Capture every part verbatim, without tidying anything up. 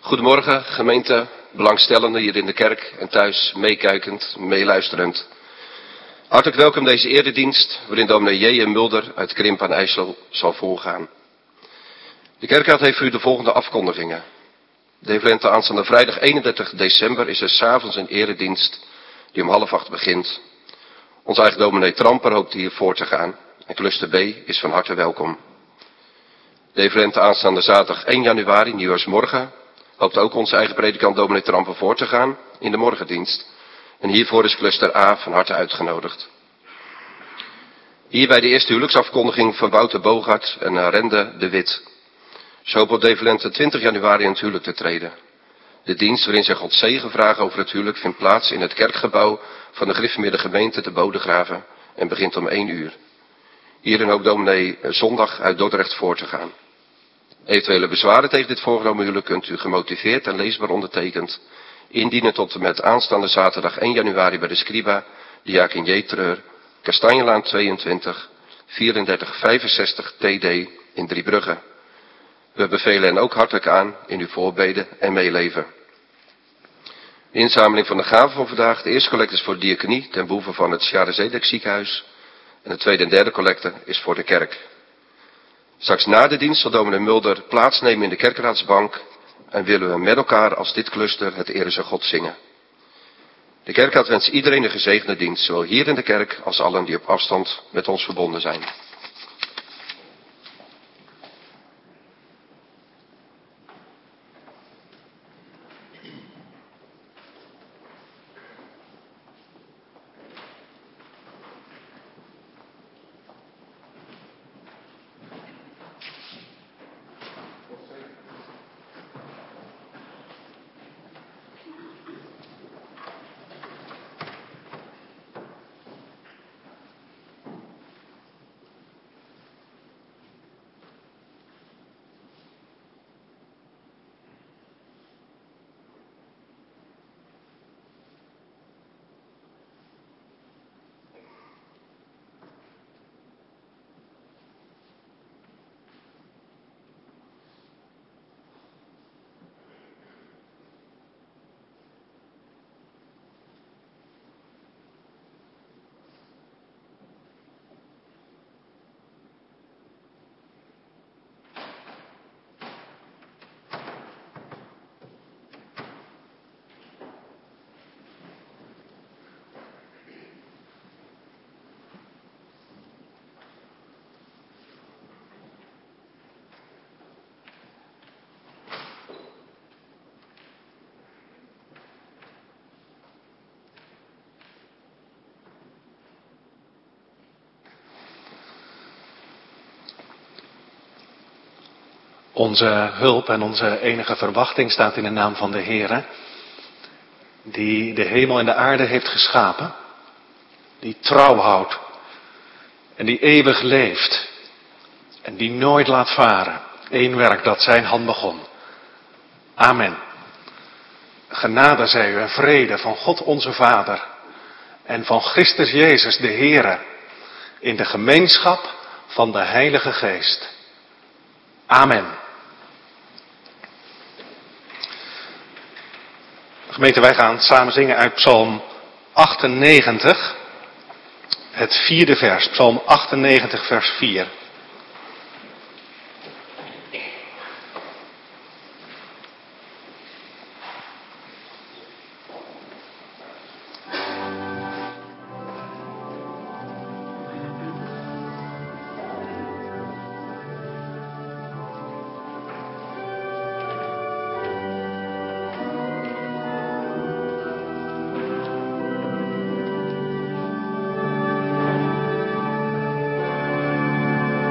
Goedemorgen gemeente, belangstellenden hier in de kerk en thuis meekijkend, meeluisterend. Hartelijk welkom deze eredienst waarin dominee J. M. Mulder uit Krimp aan IJssel zal voorgaan. De kerkraad heeft voor u de volgende afkondigingen. De evenement aanstaande vrijdag eenendertig december is er 's avonds een eredienst die om half acht begint. Onze eigen dominee Tramper hoopt hier voor te gaan en cluster B is van harte welkom. De evenement aanstaande zaterdag één januari, nieuwjaarsmorgen, hoopt ook onze eigen predikant dominee Tramper voor te gaan in de morgendienst. En hiervoor is cluster A van harte uitgenodigd. Hier bij de eerste huwelijksafkondiging van Wouter Bogart en Rende de Wit. Ze hopen op de evenement twintig januari in het huwelijk te treden. De dienst waarin zij God zegen vragen over het huwelijk vindt plaats in het kerkgebouw van de gereformeerde gemeente te Bodegraven en begint om één uur. Hierin ook dominee Zondag uit Dordrecht voor te gaan. Eventuele bezwaren tegen dit voorgenomen huwelijk kunt u gemotiveerd en leesbaar ondertekend indienen tot en met aanstaande zaterdag één januari bij de Scriba, Diaken J. Treur, Kastanjelaan tweeëntwintig, vierendertig vijfenzestig T D in Driebrugge. We bevelen hen ook hartelijk aan in uw voorbeden en meeleven. De inzameling van de gaven van vandaag, de eerste collecte is voor de diaconie ten behoeve van het Sjaredek ziekenhuis en de tweede en derde collecte is voor de kerk. Straks na de dienst zal dominee Mulder plaatsnemen in de kerkraadsbank en willen we met elkaar als dit cluster het Ere zij God zingen. De kerkraad wenst iedereen een gezegende dienst, zowel hier in de kerk als allen die op afstand met ons verbonden zijn. Onze hulp en onze enige verwachting staat in de naam van de Heere, die de hemel en de aarde heeft geschapen, die trouw houdt en die eeuwig leeft en die nooit laat varen. Eén werk dat zijn hand begon. Amen. Genade zij u en vrede van God onze Vader en van Christus Jezus de Heere in de gemeenschap van de Heilige Geest. Amen. Gemeente, wij gaan samen zingen uit Psalm achtennegentig, het vierde vers, Psalm achtennegentig vers vier. Amen.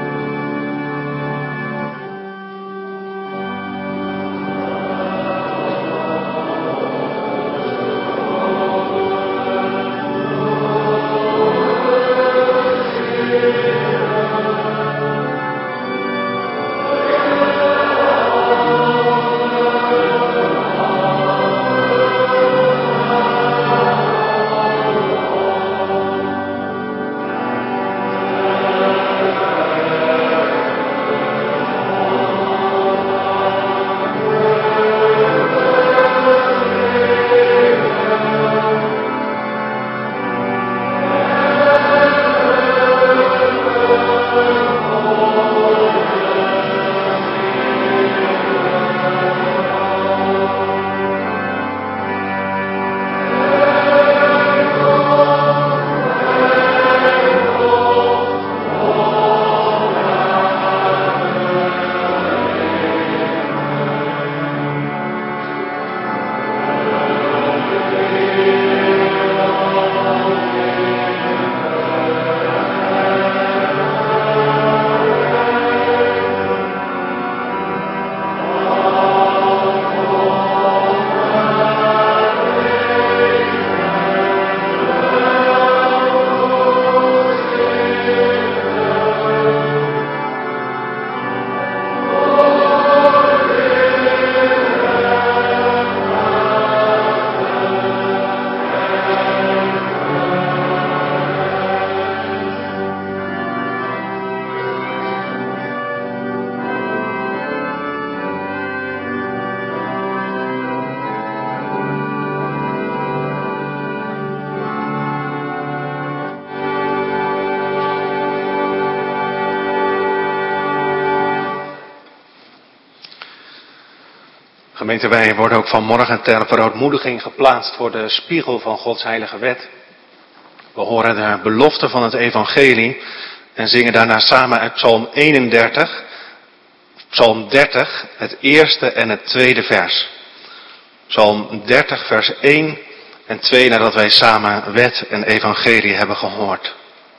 Gemeente, wij worden ook vanmorgen ter verootmoediging geplaatst voor de spiegel van Gods heilige wet. We horen de belofte van het evangelie en zingen daarna samen uit Psalm eenendertig, Psalm dertig, het eerste en het tweede vers. Psalm dertig, vers één en twee, nadat wij samen wet en evangelie hebben gehoord.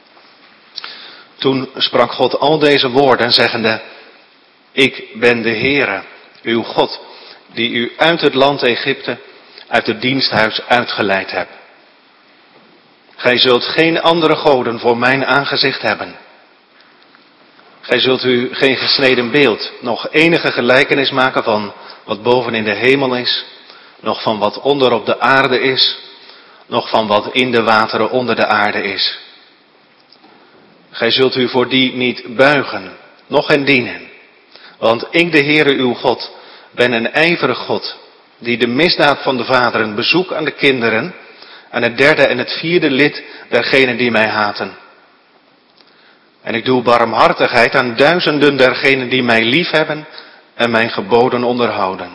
Toen sprak God al deze woorden, zeggende: Ik ben de Heere, uw God, die u uit het land Egypte, uit het diensthuis uitgeleid hebt. Gij zult geen andere goden voor mijn aangezicht hebben. Gij zult u geen gesneden beeld, nog enige gelijkenis maken van wat boven in de hemel is, nog van wat onder op de aarde is, nog van wat in de wateren onder de aarde is. Gij zult u voor die niet buigen, noch hen dienen. Want ik, de Heere uw God, ben een ijverig God, die de misdaad van de vaderen bezoek aan de kinderen, aan het derde en het vierde lid dergenen die mij haten. En ik doe barmhartigheid aan duizenden dergenen die mij liefhebben en mijn geboden onderhouden.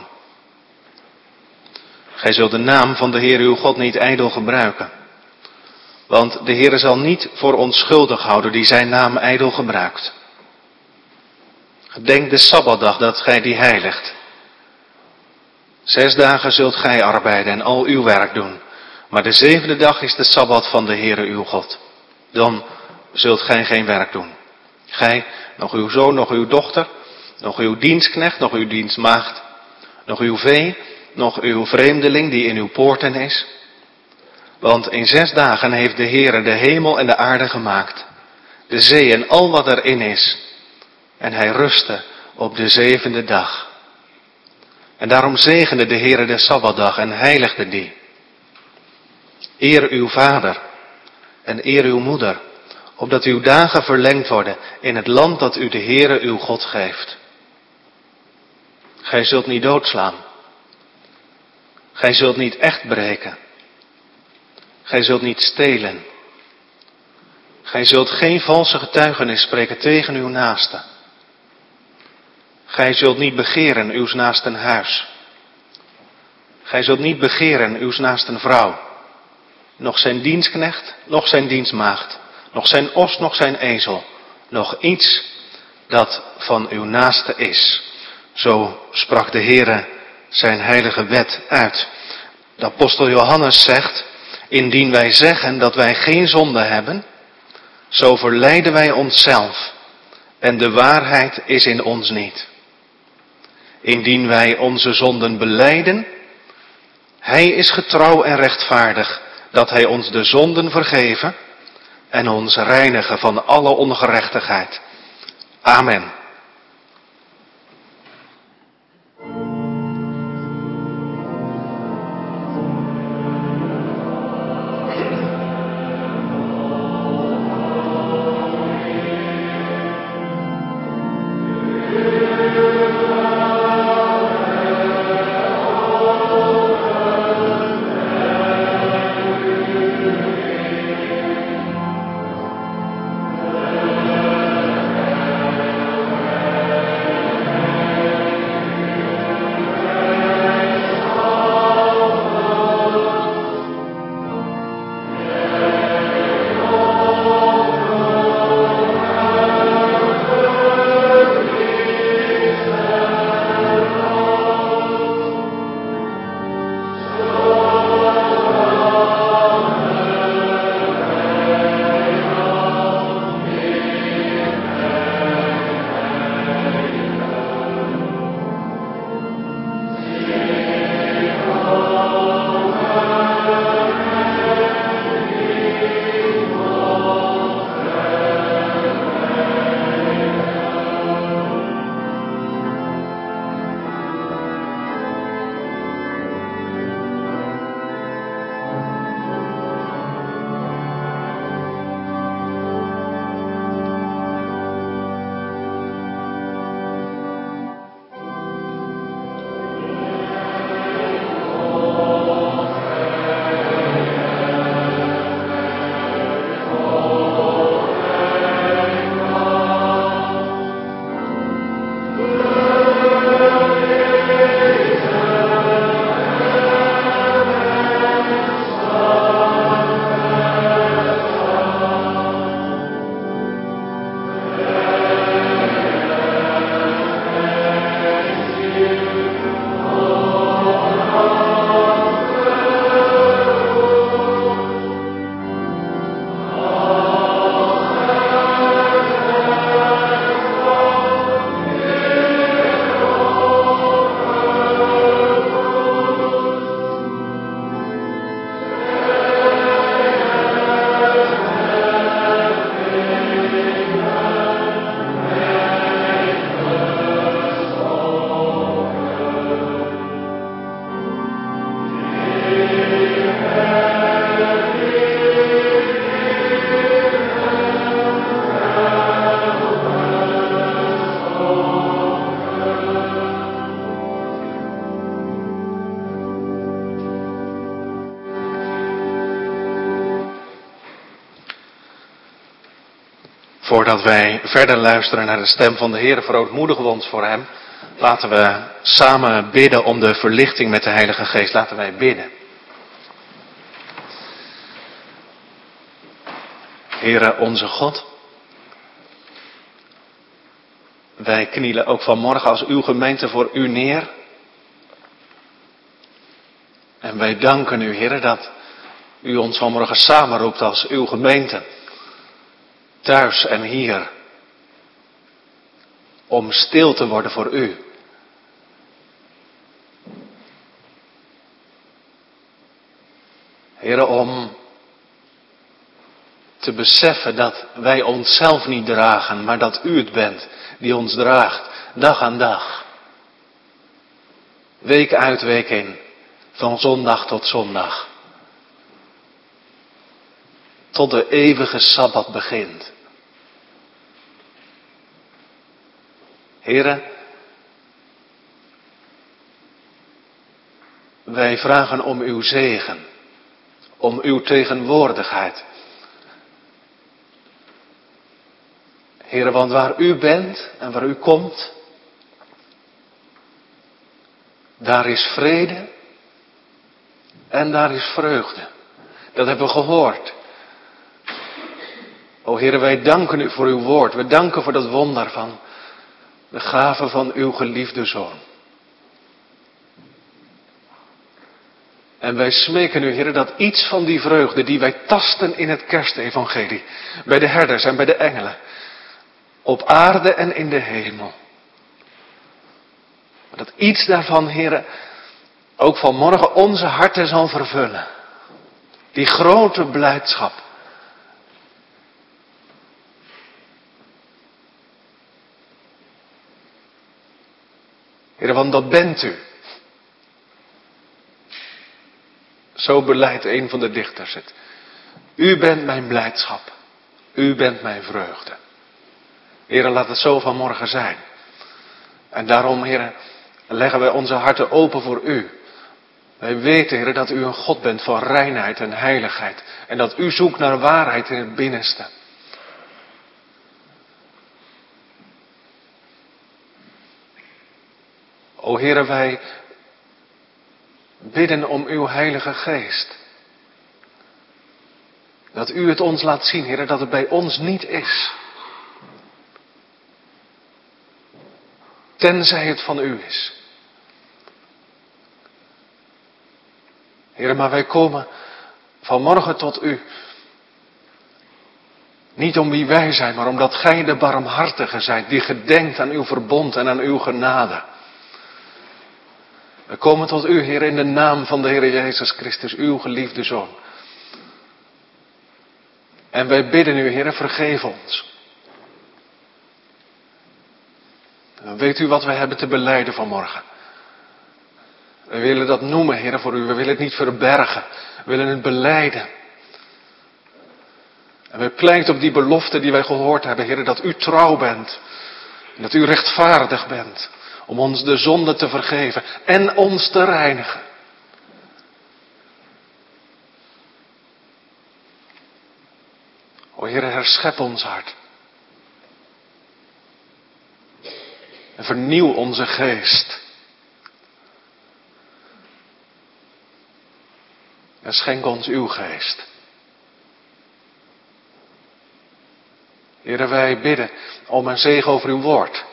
Gij zult de naam van de Heer uw God niet ijdel gebruiken. Want de Heere zal niet voor onschuldig houden die zijn naam ijdel gebruikt. Gedenk de Sabbatdag dat gij die heiligt. Zes dagen zult gij arbeiden en al uw werk doen. Maar de zevende dag is de Sabbat van de Heere uw God. Dan zult gij geen werk doen. Gij, nog uw zoon, nog uw dochter, nog uw dienstknecht, nog uw dienstmaagd, nog uw vee, nog uw vreemdeling die in uw poorten is. Want in zes dagen heeft de Heere de hemel en de aarde gemaakt, de zee en al wat erin is. En hij rustte op de zevende dag. En daarom zegende de Heere de Sabbatdag en heiligde die. Eer uw vader en eer uw moeder, opdat uw dagen verlengd worden in het land dat u de Heere uw God geeft. Gij zult niet doodslaan. Gij zult niet echt breken. Gij zult niet stelen. Gij zult geen valse getuigenis spreken tegen uw naaste. Gij zult niet begeren uws naasten huis. Gij zult niet begeren uws naasten vrouw. Nog zijn dienstknecht, nog zijn dienstmaagd. Nog zijn os, nog zijn ezel. Nog iets dat van uw naaste is. Zo sprak de Heere zijn heilige wet uit. De apostel Johannes zegt: Indien wij zeggen dat wij geen zonde hebben, zo verleiden wij onszelf en de waarheid is in ons niet. Indien wij onze zonden belijden, hij is getrouw en rechtvaardig, dat hij ons de zonden vergeven en ons reinigen van alle ongerechtigheid. Amen. Voordat wij verder luisteren naar de stem van de Heer, verootmoedigen we ons voor Hem. Laten we samen bidden om de verlichting met de Heilige Geest. Laten wij bidden. Heere onze God, wij knielen ook vanmorgen als uw gemeente voor u neer. En wij danken u, Heere, dat u ons vanmorgen samenroept als uw gemeente. Thuis en hier. Om stil te worden voor u. Heere, om te beseffen dat wij onszelf niet dragen, maar dat u het bent die ons draagt, dag aan dag. Week uit, week in, van zondag tot zondag. Tot de eeuwige Sabbat begint. Heere, wij vragen om uw zegen, om uw tegenwoordigheid. Heere, want waar u bent en waar u komt, daar is vrede en daar is vreugde. Dat hebben we gehoord. O Heere, wij danken u voor uw woord. We danken voor dat wonder van de gave van uw geliefde Zoon. En wij smeken u, Heere, dat iets van die vreugde die wij tasten in het kerstevangelie, bij de herders en bij de engelen, op aarde en in de hemel. Dat iets daarvan, Heere, ook vanmorgen onze harten zal vervullen. Die grote blijdschap. Heere, want dat bent u. Zo beleidt een van de dichters het. U bent mijn blijdschap. U bent mijn vreugde. Heere, laat het zo vanmorgen zijn. En daarom, Heere, leggen wij onze harten open voor u. Wij weten, Heere, dat u een God bent van reinheid en heiligheid. En dat u zoekt naar waarheid in het binnenste. O Heere, wij bidden om uw Heilige Geest. Dat u het ons laat zien, Heere, dat het bij ons niet is. Tenzij het van u is. Heere, maar wij komen vanmorgen tot u. Niet om wie wij zijn, maar omdat gij de barmhartige zijt, die gedenkt aan uw verbond en aan uw genade. We komen tot u, Heer, in de naam van de Heer Jezus Christus, uw geliefde Zoon. En wij bidden u, Heer, vergeef ons. En weet u wat we hebben te belijden vanmorgen? We willen dat noemen, Heer, voor u. We willen het niet verbergen. We willen het belijden. En we pleiten op die belofte die wij gehoord hebben, Heer, dat u trouw bent. En dat u rechtvaardig bent. Om ons de zonde te vergeven en ons te reinigen. O Heer, herschep ons hart. En vernieuw onze geest. En schenk ons uw geest. Heere, wij bidden om een zegen over uw woord.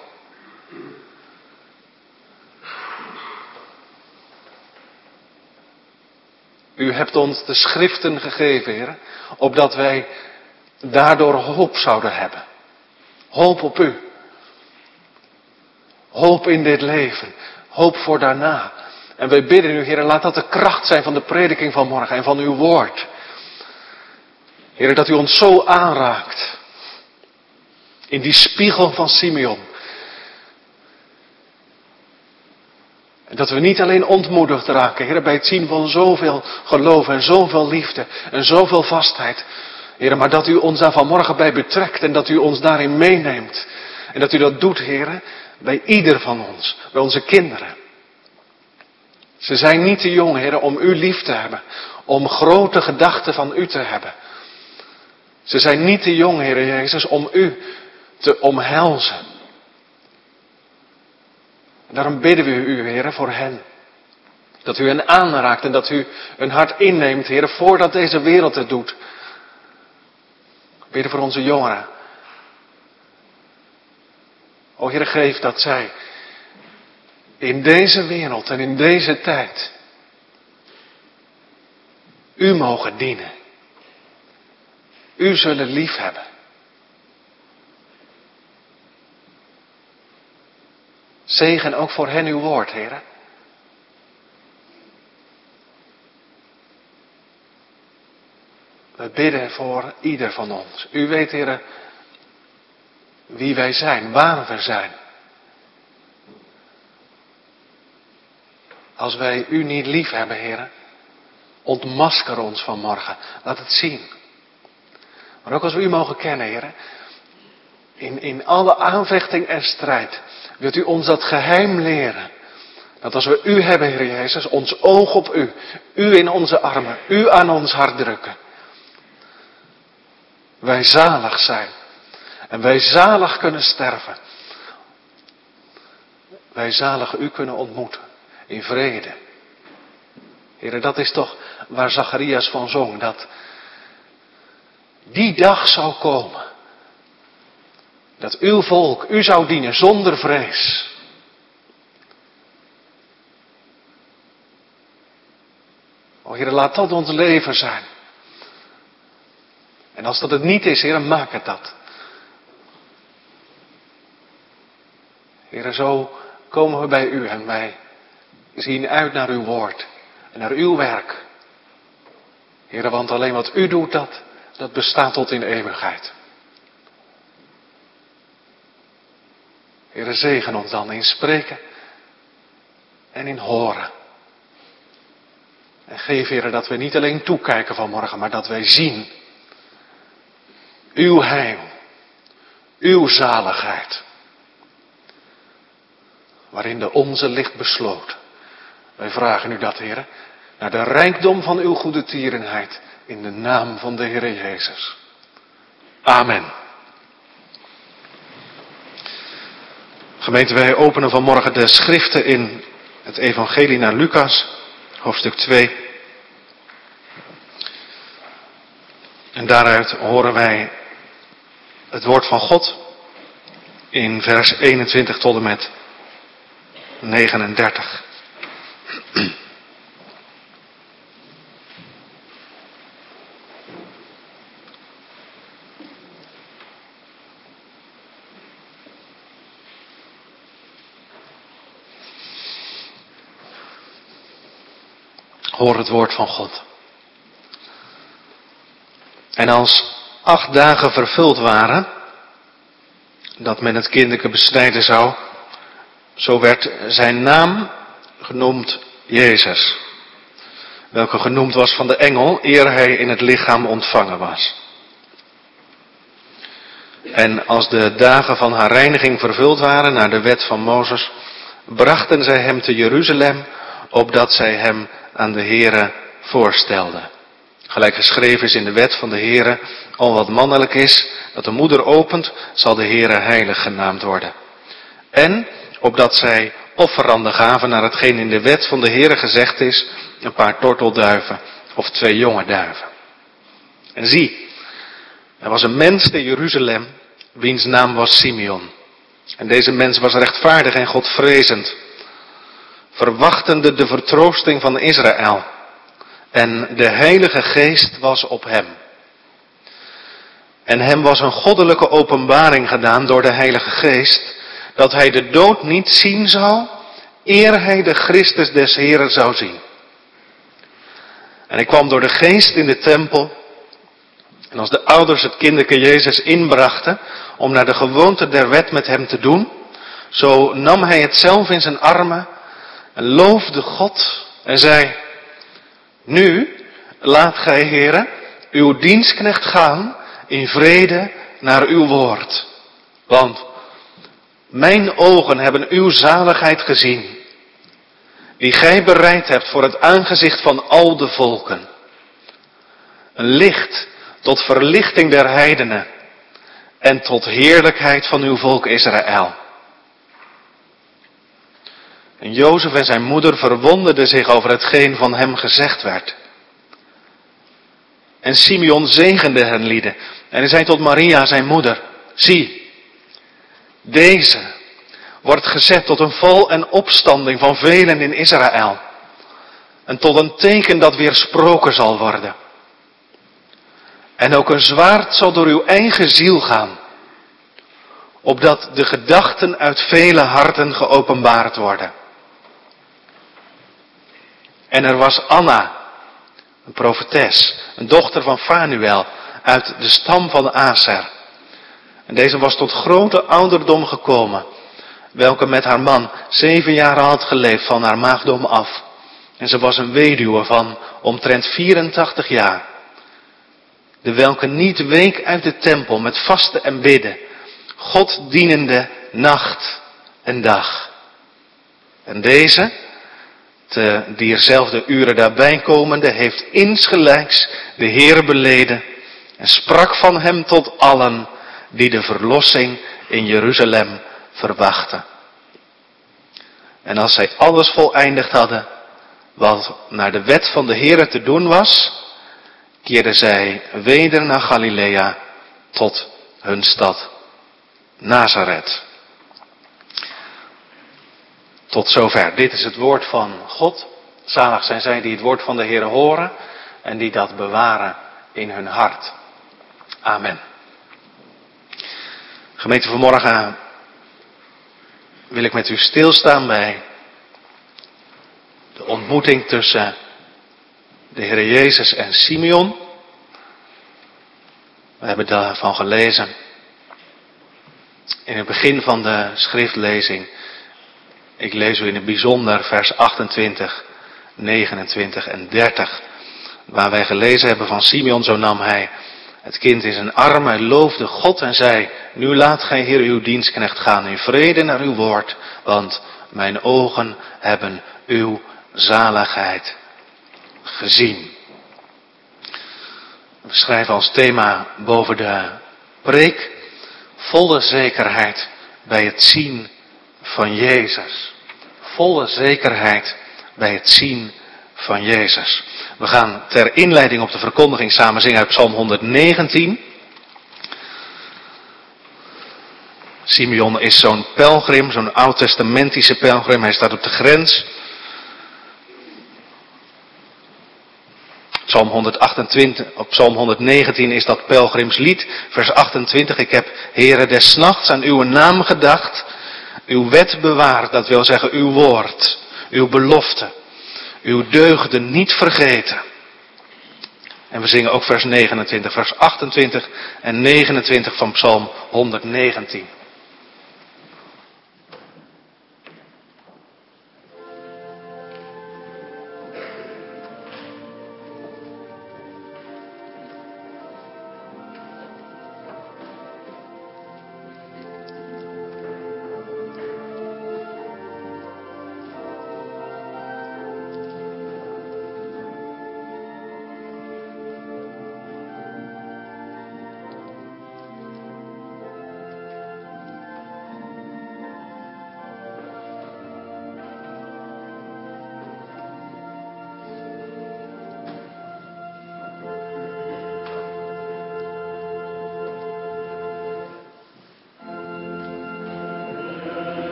U hebt ons de schriften gegeven, Heer, opdat wij daardoor hoop zouden hebben. Hoop op u. Hoop in dit leven. Hoop voor daarna. En wij bidden u, Heer, laat dat de kracht zijn van de prediking van morgen en van uw woord. Heer, dat u ons zo aanraakt. In die spiegel van Simeon. En dat we niet alleen ontmoedigd raken, Heer, bij het zien van zoveel geloof en zoveel liefde en zoveel vastheid. Heer, maar dat u ons daar vanmorgen bij betrekt en dat u ons daarin meeneemt. En dat u dat doet, Heer, bij ieder van ons, bij onze kinderen. Ze zijn niet te jong, Heer, om u lief te hebben, om grote gedachten van u te hebben. Ze zijn niet te jong, Heer Jezus, om u te omhelzen. En daarom bidden we u, Heer, voor hen. Dat u hen aanraakt en dat u hun hart inneemt, Heer, voordat deze wereld het doet. Bidden voor onze jongeren. O Heer, geef dat zij in deze wereld en in deze tijd u mogen dienen. U zullen lief hebben. Zegen ook voor hen uw woord, Heer. We bidden voor ieder van ons. U weet, Heer, wie wij zijn, waar we zijn. Als wij u niet lief hebben, Heer, ontmasker ons vanmorgen. Laat het zien. Maar ook als we u mogen kennen, Heer, in, in alle aanvechting en strijd, wilt u ons dat geheim leren. Dat als we u hebben, Heer Jezus, ons oog op u, u in onze armen, u aan ons hart drukken. Wij zalig zijn. En wij zalig kunnen sterven. Wij zalig u kunnen ontmoeten. In vrede. Heer, dat is toch waar Zacharias van zong. Dat die dag zou komen. Dat uw volk u zou dienen zonder vrees. O Heer, laat dat ons leven zijn. En als dat het niet is, Heer, maak het dat. Heer, zo komen we bij u en wij zien uit naar uw woord en naar uw werk. Heer, want alleen wat u doet, dat, dat bestaat tot in eeuwigheid. Heer, zegen ons dan in spreken en in horen. En geef, Heer, dat we niet alleen toekijken vanmorgen, maar dat wij zien uw heil, uw zaligheid, waarin de onze ligt besloten. Wij vragen u dat, Heer, naar de rijkdom van uw goede tierenheid, in de naam van de Heer Jezus. Amen. Gemeente, wij openen vanmorgen de schriften in het evangelie naar Lucas, hoofdstuk twee. En daaruit horen wij het woord van God in vers eenentwintig tot en met negenendertig. Hoor het woord van God. En als acht dagen vervuld waren, dat men het kinderke besnijden zou, zo werd zijn naam genoemd Jezus, welke genoemd was van de engel, eer hij in het lichaam ontvangen was. En als de dagen van haar reiniging vervuld waren naar de wet van Mozes, brachten zij hem te Jeruzalem, opdat zij hem aan de Here voorstelden. Gelijk geschreven is in de wet van de Here, al wat mannelijk is, dat de moeder opent, zal de Here heilig genaamd worden. En, opdat zij offeranden gaven naar hetgeen in de wet van de Here gezegd is, een paar tortelduiven of twee jonge duiven. En zie, er was een mens te Jeruzalem, wiens naam was Simeon. En deze mens was rechtvaardig en godvrezend, verwachtende de vertroosting van Israël. En de Heilige Geest was op hem. En hem was een goddelijke openbaring gedaan door de Heilige Geest, dat hij de dood niet zien zou, eer hij de Christus des Heren zou zien. En hij kwam door de Geest in de tempel. En als de ouders het kinderke Jezus inbrachten, om naar de gewoonte der wet met hem te doen, zo nam hij het zelf in zijn armen en loofde God en zei: Nu laat gij, Heere, uw dienstknecht gaan in vrede naar uw woord. Want mijn ogen hebben uw zaligheid gezien, die gij bereid hebt voor het aangezicht van al de volken. Een licht tot verlichting der heidenen en tot heerlijkheid van uw volk Israël. En Jozef en zijn moeder verwonderden zich over hetgeen van hem gezegd werd. En Simeon zegende hen lieden. En hij zei tot Maria, zijn moeder, zie, deze wordt gezet tot een val en opstanding van velen in Israël. En tot een teken dat weersproken zal worden. En ook een zwaard zal door uw eigen ziel gaan. Opdat de gedachten uit vele harten geopenbaard worden. En er was Anna, een profetes, een dochter van Fanuel, uit de stam van Aser. En deze was tot grote ouderdom gekomen, welke met haar man zeven jaren had geleefd van haar maagdom af. En ze was een weduwe van omtrent vierentachtig jaar. De welke niet week uit de tempel met vasten en bidden, God dienende nacht en dag. En deze, te diezelfde uren daarbij komende, heeft insgelijks de Heer beleden en sprak van hem tot allen die de verlossing in Jeruzalem verwachten. En als zij alles voleindigd hadden, wat naar de wet van de Heere te doen was, keerden zij weder naar Galilea tot hun stad Nazareth. Tot zover. Dit is het woord van God. Zalig zijn zij die het woord van de Heere horen en die dat bewaren in hun hart. Amen. Gemeente, vanmorgen wil ik met u stilstaan bij de ontmoeting tussen de Heer Jezus en Simeon. We hebben daarvan gelezen in het begin van de schriftlezing. Ik lees u in het bijzonder vers achtentwintig, negenentwintig en dertig. Waar wij gelezen hebben van Simeon, zo nam hij het kind in zijn arm, hij loofde God en zei, nu laat gij Heer uw dienstknecht gaan in vrede naar uw woord, want mijn ogen hebben uw zaligheid gezien. We schrijven als thema boven de preek, volle zekerheid bij het zien van Jezus. Volle zekerheid bij het zien van Jezus. We gaan ter inleiding op de verkondiging samen zingen uit Psalm honderdnegentien. Simeon is zo'n pelgrim, zo'n oud-testamentische pelgrim. Hij staat op de grens. Psalm honderdachtentwintig, op Psalm honderdnegentien is dat pelgrimslied, vers achtentwintig. Ik heb, Heere, des nachts aan uw naam gedacht, uw wet bewaard, dat wil zeggen uw woord, uw belofte, uw deugden niet vergeten. En we zingen ook vers negenentwintig, vers achtentwintig en negenentwintig van Psalm honderdnegentien.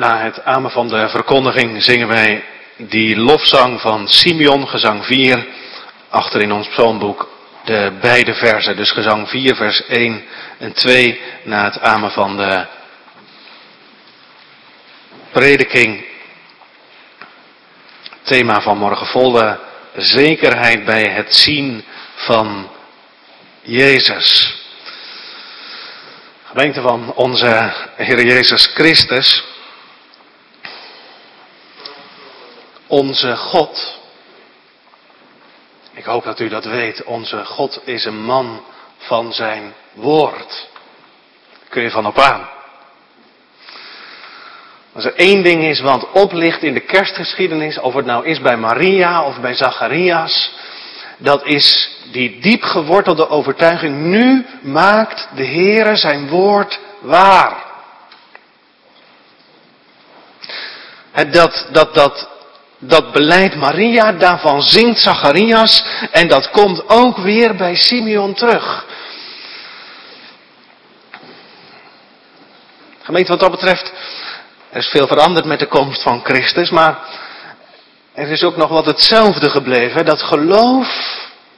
Na het amen van de verkondiging zingen wij die lofzang van Simeon, gezang vier, achter in ons psalmboek de beide versen. Dus gezang vier, vers één en twee, na het amen van de prediking. Thema van morgen: volle zekerheid bij het zien van Jezus. Gemeente van onze Heer Jezus Christus. Onze God. Ik hoop dat u dat weet. Onze God is een man van zijn woord. Daar kun je van op aan. Als er één ding is wat oplicht in de kerstgeschiedenis, of het nou is bij Maria of bij Zacharias, dat is die diep gewortelde overtuiging: nu maakt de Heere zijn woord waar. En dat, dat, dat, dat beleidt Maria, daarvan zingt Zacharias, en dat komt ook weer bij Simeon terug. Gemeente, wat dat betreft, er is veel veranderd met de komst van Christus, maar er is ook nog wat hetzelfde gebleven. Dat geloof,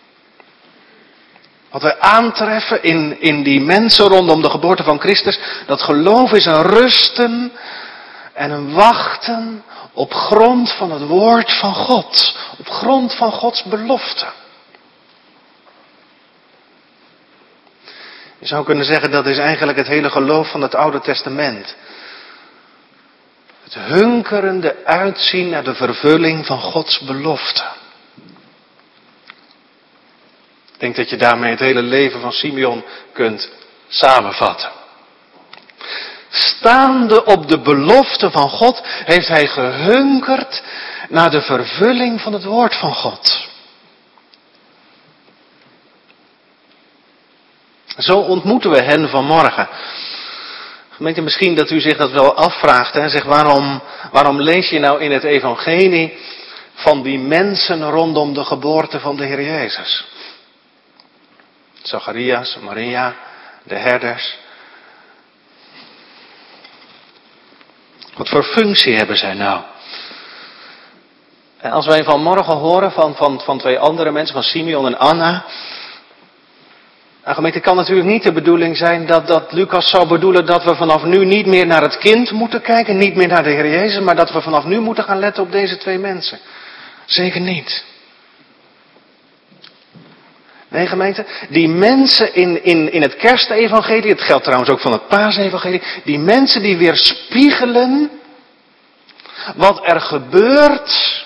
wat wij aantreffen in, in die mensen rondom de geboorte van Christus, dat geloof is een rusten en een wachten op grond van het woord van God. Op grond van Gods belofte. Je zou kunnen zeggen, dat is eigenlijk het hele geloof van het Oude Testament. Het hunkerende uitzien naar de vervulling van Gods belofte. Ik denk dat je daarmee het hele leven van Simeon kunt samenvatten. Staande op de belofte van God heeft hij gehunkerd naar de vervulling van het woord van God. Zo ontmoeten we hen vanmorgen. Gemeente, misschien dat u zich dat wel afvraagt. En zegt, waarom, waarom lees je nou in het evangelie van die mensen rondom de geboorte van de Heer Jezus? Zacharias, Maria, de herders. Wat voor functie hebben zij nou? En als wij vanmorgen horen van, van, van twee andere mensen, van Simeon en Anna. Nou, gemeente, het kan natuurlijk niet de bedoeling zijn dat, dat Lucas zou bedoelen dat we vanaf nu niet meer naar het kind moeten kijken, niet meer naar de Heer Jezus, maar dat we vanaf nu moeten gaan letten op deze twee mensen. Zeker niet. Nee, gemeente, die mensen in, in, in het kerstevangelie, het geldt trouwens ook van het paasevangelie, die mensen die weerspiegelen wat er gebeurt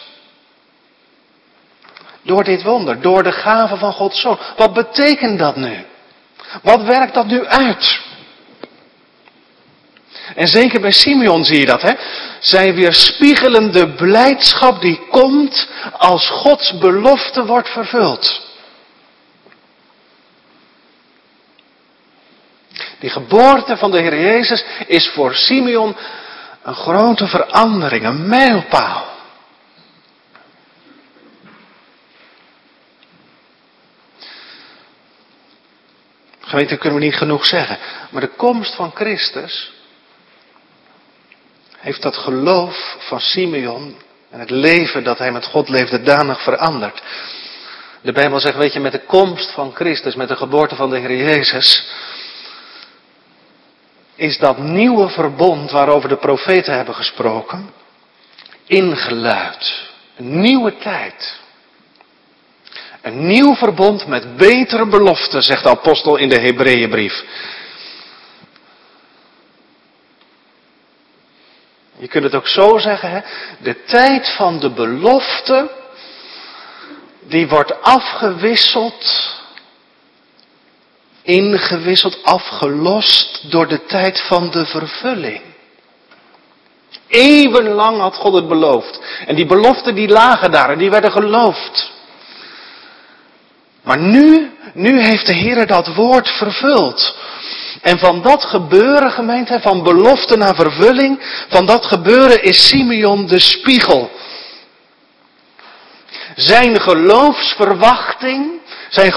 door dit wonder, door de gave van Gods Zoon. Wat betekent dat nu? Wat werkt dat nu uit? En zeker bij Simeon zie je dat, hè? Zij weerspiegelen de blijdschap die komt als Gods belofte wordt vervuld. Die geboorte van de Heer Jezus is voor Simeon een grote verandering, een mijlpaal. Gemeente, dat kunnen we niet genoeg zeggen. Maar de komst van Christus heeft dat geloof van Simeon en het leven dat hij met God leefde danig veranderd. De Bijbel zegt, weet je, met de komst van Christus, met de geboorte van de Heer Jezus, is dat nieuwe verbond waarover de profeten hebben gesproken, ingeluid. Een nieuwe tijd. Een nieuw verbond met betere beloften, zegt de apostel in de Hebreeënbrief. Je kunt het ook zo zeggen, hè? De tijd van de belofte, die wordt afgewisseld, ingewisseld, afgelost door de tijd van de vervulling. Eeuwenlang had God het beloofd. En die beloften die lagen daar en die werden geloofd. Maar nu, nu heeft de Heer dat woord vervuld. En van dat gebeuren, gemeente, van belofte naar vervulling, van dat gebeuren is Simeon de spiegel. Zijn geloofsverwachting, zijn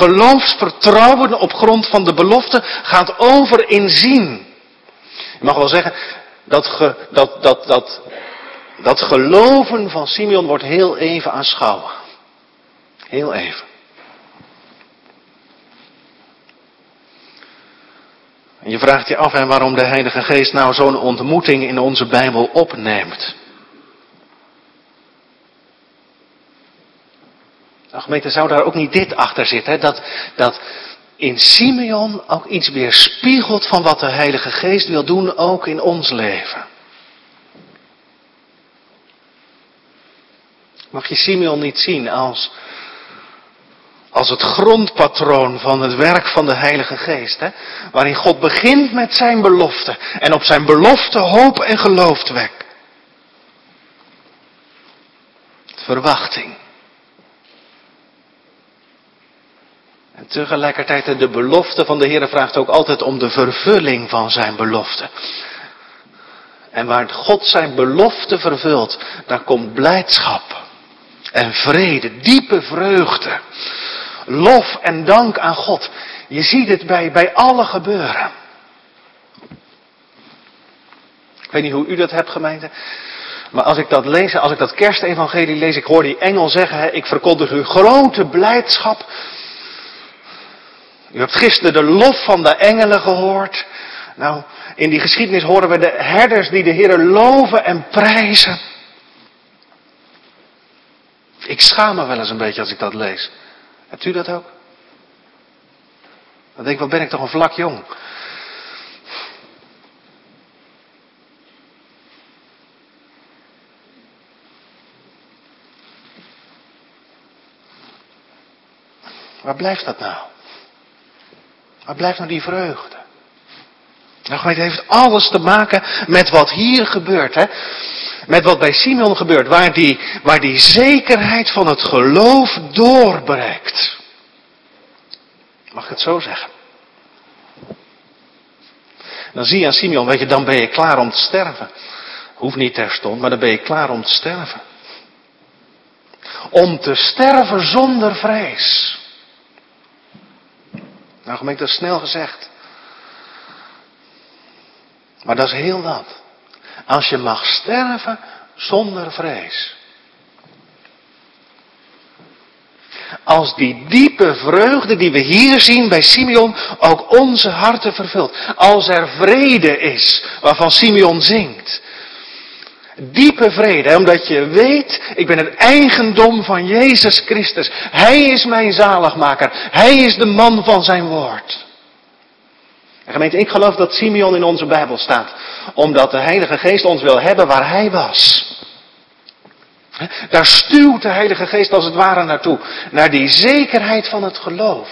geloofsvertrouwen op grond van de belofte gaat over in zien. Je mag wel zeggen, Dat, ge, dat, dat, dat, dat geloven van Simeon wordt heel even aanschouwen. Heel even. En je vraagt je af hè, waarom de Heilige Geest nou zo'n ontmoeting in onze Bijbel opneemt. Nou gemeente, zou daar ook niet dit achter zitten? Hè? Dat, dat in Simeon ook iets weerspiegelt van wat de Heilige Geest wil doen ook in ons leven. Mag je Simeon niet zien als, als het grondpatroon van het werk van de Heilige Geest. Hè? Waarin God begint met zijn belofte en op zijn belofte hoop en geloof wekt. Verwachting. En tegelijkertijd de belofte van de Heer vraagt ook altijd om de vervulling van zijn belofte. En waar God zijn belofte vervult, daar komt blijdschap en vrede, diepe vreugde, lof en dank aan God. Je ziet het bij, bij alle gebeuren. Ik weet niet hoe u dat hebt, gemeente. Maar als ik dat lees, als ik dat kerstevangelie lees, ik hoor die engel zeggen, hè, ik verkondig u grote blijdschap. U hebt gisteren de lof van de engelen gehoord. Nou, in die geschiedenis horen we de herders die de Heer loven en prijzen. Ik schaam me wel eens een beetje als ik dat lees. Hebt u dat ook? Dan denk ik, wat ben ik toch een vlak jong. Waar blijft dat nou? Waar blijft nou die vreugde? Nou, het heeft alles te maken met wat hier gebeurt. Hè? Met wat bij Simeon gebeurt. Waar die, waar die zekerheid van het geloof doorbreekt. Mag ik het zo zeggen? Dan zie je aan Simeon, weet je, dan ben je klaar om te sterven. Hoeft niet terstond, maar dan ben je klaar om te sterven. Om te sterven zonder vrees. Nou, gemeente, dat is snel gezegd. Maar dat is heel wat. Als je mag sterven zonder vrees. Als die diepe vreugde die we hier zien bij Simeon ook onze harten vervult. Als er vrede is waarvan Simeon zingt. Diepe vrede, omdat je weet, ik ben het eigendom van Jezus Christus. Hij is mijn zaligmaker. Hij is de man van zijn woord. En gemeente, ik geloof dat Simeon in onze Bijbel staat. Omdat de Heilige Geest ons wil hebben waar hij was. Daar stuwt de Heilige Geest als het ware naartoe. Naar die zekerheid van het geloof.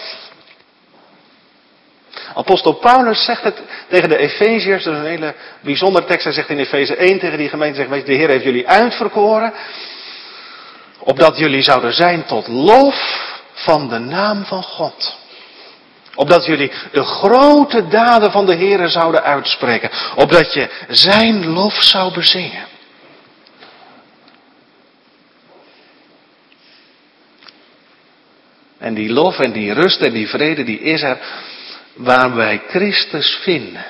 Apostel Paulus zegt het tegen de Efeziërs, dat is een hele bijzondere tekst. Hij zegt in Efeze één tegen die gemeente, zegt, weet je, de Heer heeft jullie uitverkoren. Opdat jullie zouden zijn tot lof van de naam van God. Opdat jullie de grote daden van de Heer zouden uitspreken. Opdat je zijn lof zou bezingen. En die lof en die rust en die vrede, die is er waar wij Christus vinden.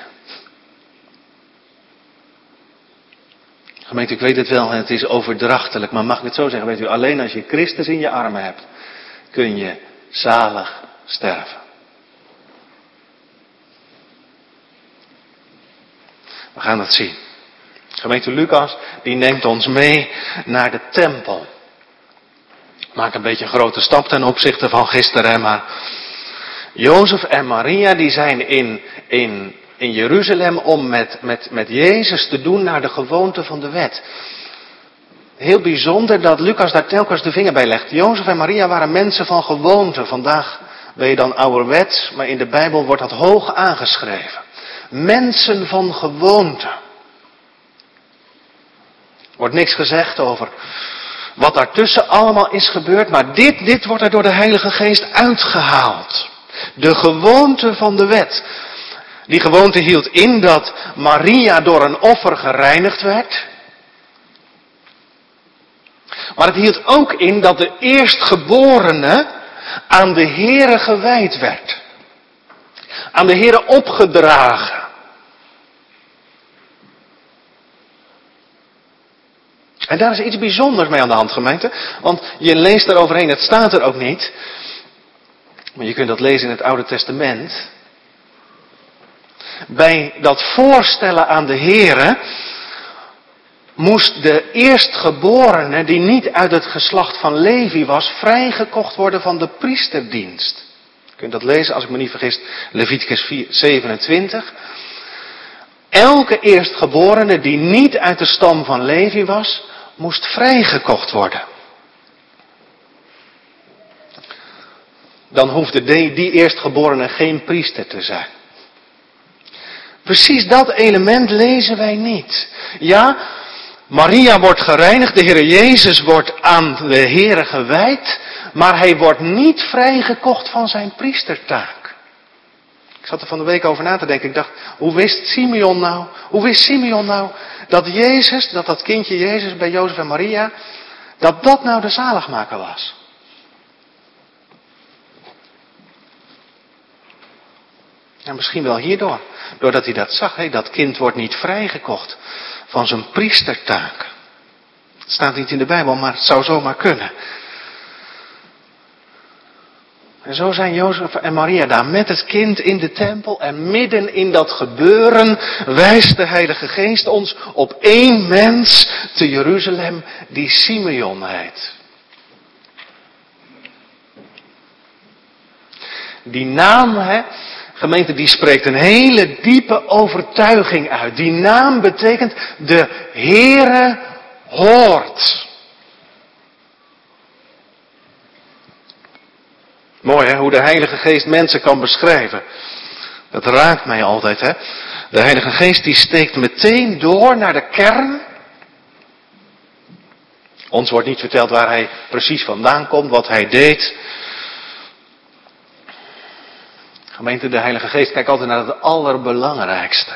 Gemeente, ik weet het wel, het is overdrachtelijk, maar mag ik het zo zeggen, weet u, alleen als je Christus in je armen hebt, kun je zalig sterven. We gaan het zien. Gemeente Lucas, die neemt ons mee naar de tempel. Maak een beetje een grote stap ten opzichte van gisteren, maar Jozef en Maria die zijn in, in, in Jeruzalem om met, met, met Jezus te doen naar de gewoonte van de wet. Heel bijzonder dat Lucas daar telkens de vinger bij legt. Jozef en Maria waren mensen van gewoonte. Vandaag ben je dan ouderwets, maar in de Bijbel wordt dat hoog aangeschreven. Mensen van gewoonte. Er wordt niks gezegd over wat daartussen allemaal is gebeurd, maar dit, dit wordt er door de Heilige Geest uitgehaald. De gewoonte van de wet. Die gewoonte hield in dat Maria door een offer gereinigd werd. Maar het hield ook in dat de eerstgeborene aan de Here gewijd werd. Aan de Here opgedragen. En daar is iets bijzonders mee aan de hand, gemeente. Want je leest er overheen, het staat er ook niet. Maar je kunt dat lezen in het Oude Testament. Bij dat voorstellen aan de Here moest de eerstgeborene, die niet uit het geslacht van Levi was, vrijgekocht worden van de priesterdienst. Je kunt dat lezen, als ik me niet vergis, Leviticus zevenentwintig. Elke eerstgeborene die niet uit de stam van Levi was, moest vrijgekocht worden. Dan hoefde die eerstgeborene geen priester te zijn. Precies dat element lezen wij niet. Ja, Maria wordt gereinigd, de Heer Jezus wordt aan de Heere gewijd, maar hij wordt niet vrijgekocht van zijn priestertaak. Ik zat er van de week over na te denken. Ik dacht, hoe wist Simeon nou, hoe wist Simeon nou dat Jezus, dat dat kindje Jezus bij Jozef en Maria, dat dat nou de zaligmaker was? Ja, misschien wel hierdoor. Doordat hij dat zag, hé, dat kind wordt niet vrijgekocht van zijn priestertaak. Het staat niet in de Bijbel, maar het zou zomaar kunnen. En zo zijn Jozef en Maria daar met het kind in de tempel. En midden in dat gebeuren wijst de Heilige Geest ons op één mens te Jeruzalem die Simeon heet. Die naam, hè, gemeente, die spreekt een hele diepe overtuiging uit. Die naam betekent de Heere hoort. Mooi hè, hoe de Heilige Geest mensen kan beschrijven. Dat raakt mij altijd hè. De Heilige Geest die steekt meteen door naar de kern. Ons wordt niet verteld waar hij precies vandaan komt, wat hij deed. Gemeente, de Heilige Geest kijkt altijd naar het allerbelangrijkste.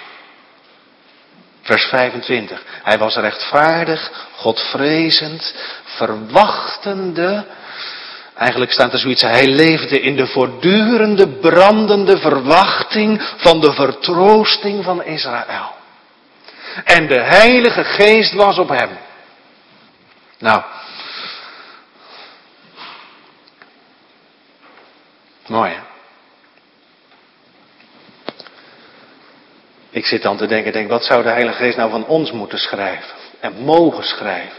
Vers vijfentwintig. Hij was rechtvaardig, godvrezend, verwachtende. Eigenlijk staat er zoiets, hij leefde in de voortdurende, brandende verwachting van de vertroosting van Israël. En de Heilige Geest was op hem. Nou. Mooi hè. Ik zit dan te denken, denk, wat zou de Heilige Geest nou van ons moeten schrijven? En mogen schrijven?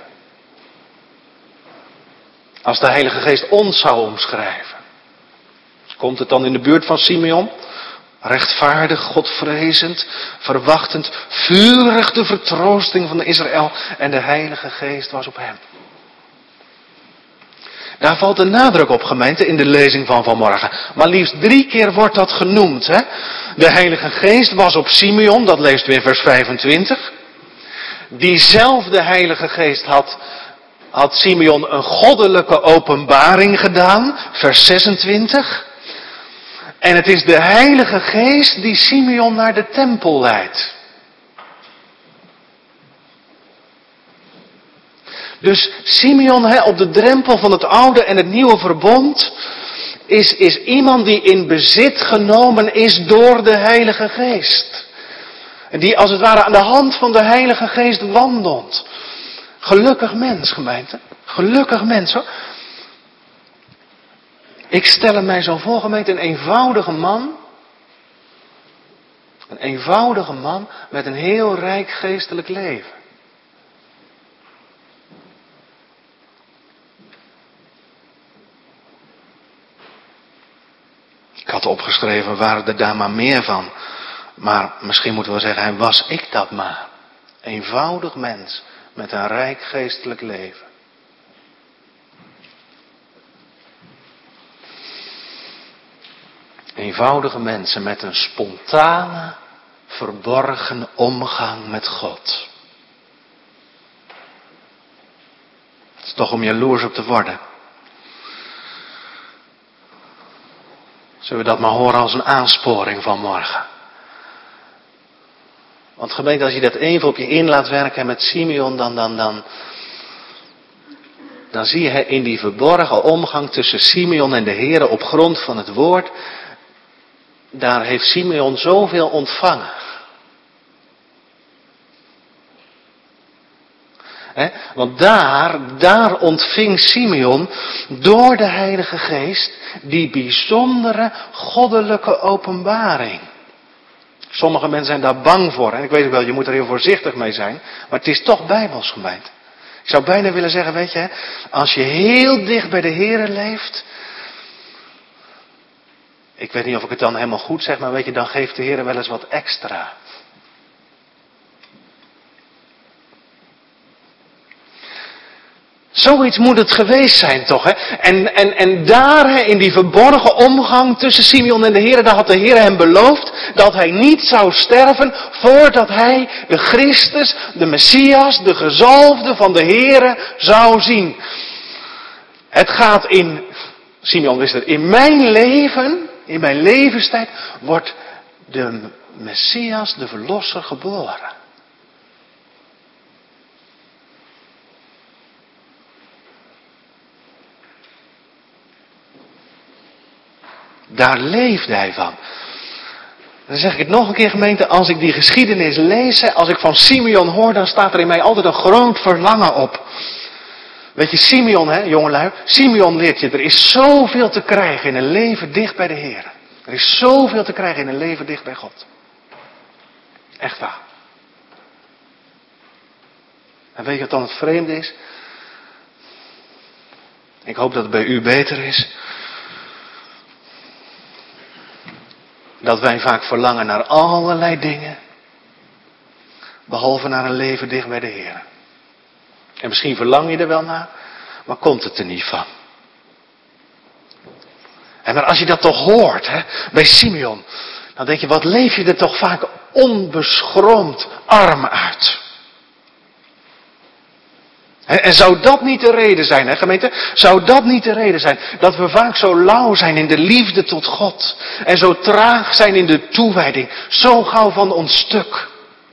Als de Heilige Geest ons zou omschrijven. Komt het dan in de buurt van Simeon? Rechtvaardig, godvrezend, verwachtend, vurig de vertroosting van Israël. En de Heilige Geest was op hem. Daar valt de nadruk op, gemeente, in de lezing van vanmorgen. Maar liefst drie keer wordt dat genoemd. Hè? De Heilige Geest was op Simeon, dat leest u in vers vijfentwintig. Diezelfde Heilige Geest had, had Simeon een goddelijke openbaring gedaan, vers zesentwintig. En het is de Heilige Geest die Simeon naar de tempel leidt. Dus Simeon hè, op de drempel van het oude en het nieuwe verbond is, is iemand die in bezit genomen is door de Heilige Geest. En die als het ware aan de hand van de Heilige Geest wandelt. Gelukkig mens, gemeente. Gelukkig mens hoor. Ik stel hem mij zo voor, gemeente, een eenvoudige man. Een eenvoudige man met een heel rijk geestelijk leven. Ik had opgeschreven, waren er daar maar meer van. Maar misschien moeten we zeggen, hij was ik dat maar. Eenvoudig mens met een rijk geestelijk leven. Eenvoudige mensen met een spontane, verborgen omgang met God. Het is toch om jaloers op te worden. Zullen we dat maar horen als een aansporing van morgen. Want gemeente, als je dat even op je in laat werken met Simeon, dan, dan, dan, dan zie je in die verborgen omgang tussen Simeon en de Heere op grond van het woord, daar heeft Simeon zoveel ontvangen. He, want daar, daar ontving Simeon door de Heilige Geest die bijzondere goddelijke openbaring. Sommige mensen zijn daar bang voor. En ik weet ook wel, je moet er heel voorzichtig mee zijn. Maar het is toch bijbels, gemeente. Ik zou bijna willen zeggen, weet je, als je heel dicht bij de Here leeft. Ik weet niet of ik het dan helemaal goed zeg, maar weet je, dan geeft de Here wel eens wat extra. Zoiets moet het geweest zijn toch, hè? En, en, en daar, hè, in die verborgen omgang tussen Simeon en de Heer, daar had de Heer hem beloofd dat hij niet zou sterven voordat hij de Christus, de Messias, de gezalfde van de Heer zou zien. Het gaat in, Simeon wist het, in mijn leven, in mijn levenstijd, wordt de Messias, de Verlosser, geboren. Daar leefde hij van. Dan zeg ik het nog een keer, gemeente, als ik die geschiedenis lees, als ik van Simeon hoor, dan staat er in mij altijd een groot verlangen op. Weet je, Simeon, hè, jongelui, Simeon leert je, er is zoveel te krijgen in een leven dicht bij de Heer. Er is zoveel te krijgen in een leven dicht bij God. Echt waar. En weet je wat dan het vreemde is? Ik hoop dat het bij u beter is. Dat wij vaak verlangen naar allerlei dingen. Behalve naar een leven dicht bij de Heer. En misschien verlang je er wel naar. Maar komt het er niet van. En maar als je dat toch hoort. Hè, bij Simeon. Dan denk je, wat leef je er toch vaak onbeschroomd arm uit. En zou dat niet de reden zijn, hè gemeente? Zou dat niet de reden zijn dat we vaak zo lauw zijn in de liefde tot God. En zo traag zijn in de toewijding. Zo gauw van ons stuk.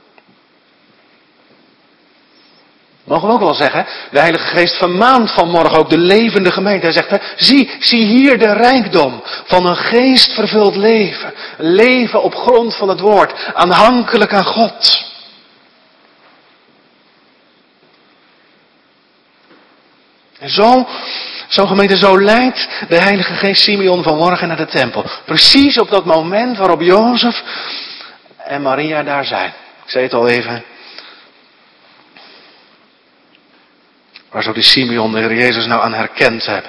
Mogen we ook wel zeggen, de Heilige Geest vermaant vanmorgen ook de levende gemeente. Hij zegt, hè, zie, zie hier de rijkdom van een geestvervuld leven. Een leven op grond van het woord, aanhankelijk aan God. En zo, zo gemeente, zo leidt de Heilige Geest Simeon vanmorgen naar de tempel. Precies op dat moment waarop Jozef en Maria daar zijn. Ik zei het al even. Waar zou die Simeon de Heer Jezus nou aan herkend hebben?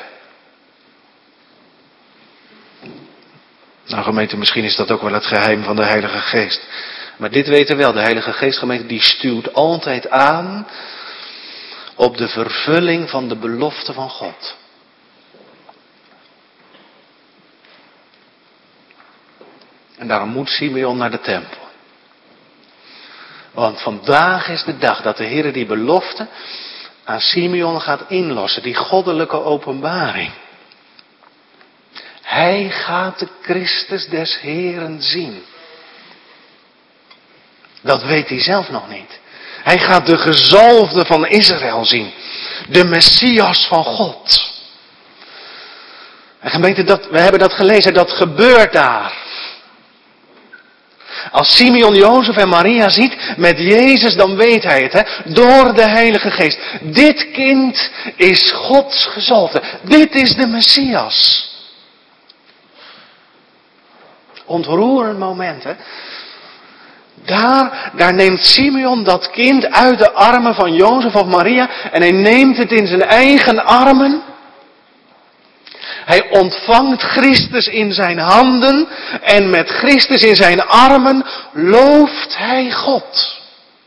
Nou gemeente, misschien is dat ook wel het geheim van de Heilige Geest. Maar dit weten we wel, de Heilige Geest, gemeente, die stuwt altijd aan op de vervulling van de belofte van God. En daarom moet Simeon naar de tempel. Want vandaag is de dag dat de Heer die belofte aan Simeon gaat inlossen. Die goddelijke openbaring. Hij gaat de Christus des Heeren zien. Dat weet hij zelf nog niet. Hij gaat de gezalfde van Israël zien. De Messias van God. En gemeente, dat, we hebben dat gelezen, dat gebeurt daar. Als Simeon, Jozef en Maria ziet met Jezus, dan weet hij het, hè? Door de Heilige Geest. Dit kind is Gods gezalfde. Dit is de Messias. Ontroerend moment, hè? Daar, daar neemt Simeon dat kind uit de armen van Jozef of Maria en hij neemt het in zijn eigen armen. Hij ontvangt Christus in zijn handen en met Christus in zijn armen looft hij God.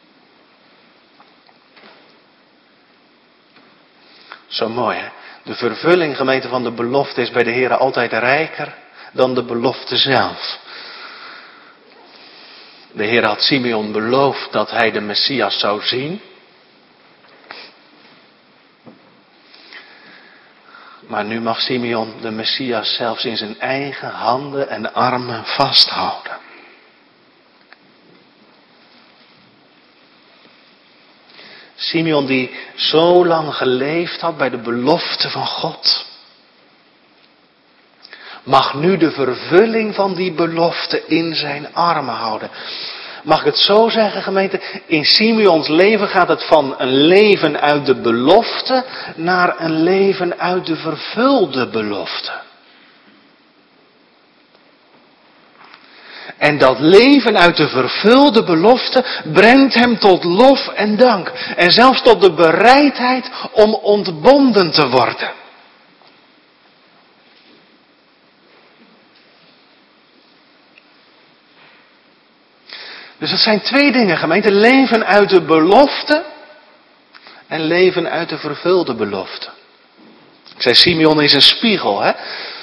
Zo mooi, hè? De vervulling, gemeente, van de belofte is bij de Heer altijd rijker dan de belofte zelf. De Heer had Simeon beloofd dat hij de Messias zou zien. Maar nu mag Simeon de Messias zelfs in zijn eigen handen en armen vasthouden. Simeon die zo lang geleefd had bij de belofte van God, mag nu de vervulling van die belofte in zijn armen houden. Mag ik het zo zeggen, gemeente? In Simeons leven gaat het van een leven uit de belofte naar een leven uit de vervulde belofte. En dat leven uit de vervulde belofte brengt hem tot lof en dank. En zelfs tot de bereidheid om ontbonden te worden. Dus het zijn twee dingen, gemeente. Leven uit de belofte en leven uit de vervulde belofte. Ik zei, Simeon is een spiegel, hè.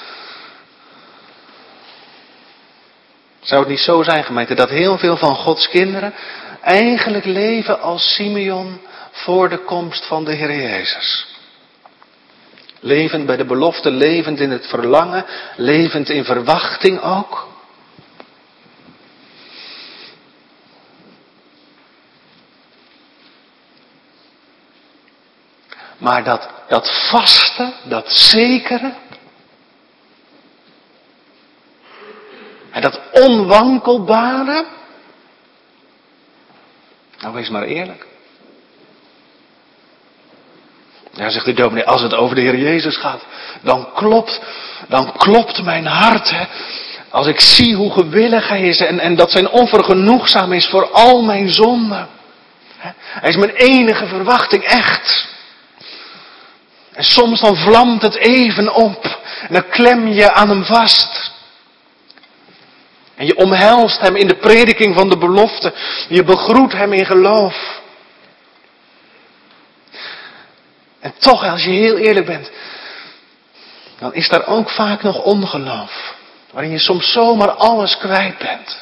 Zou het niet zo zijn, gemeente, dat heel veel van Gods kinderen eigenlijk leven als Simeon voor de komst van de Heer Jezus? Levend bij de belofte, levend in het verlangen, levend in verwachting ook. Maar dat, dat vaste, dat zekere, en dat onwankelbare, nou wees maar eerlijk. Ja, zegt de dominee, als het over de Heer Jezus gaat, dan klopt, dan klopt mijn hart, hè. Als ik zie hoe gewillig Hij is en, en dat zijn offer genoegzaam is voor al mijn zonden. Hè. Hij is mijn enige verwachting, echt. En soms dan vlamt het even op en dan klem je aan Hem vast. En je omhelst Hem in de prediking van de belofte. Je begroet Hem in geloof. En toch, als je heel eerlijk bent, dan is daar ook vaak nog ongeloof. Waarin je soms zomaar alles kwijt bent.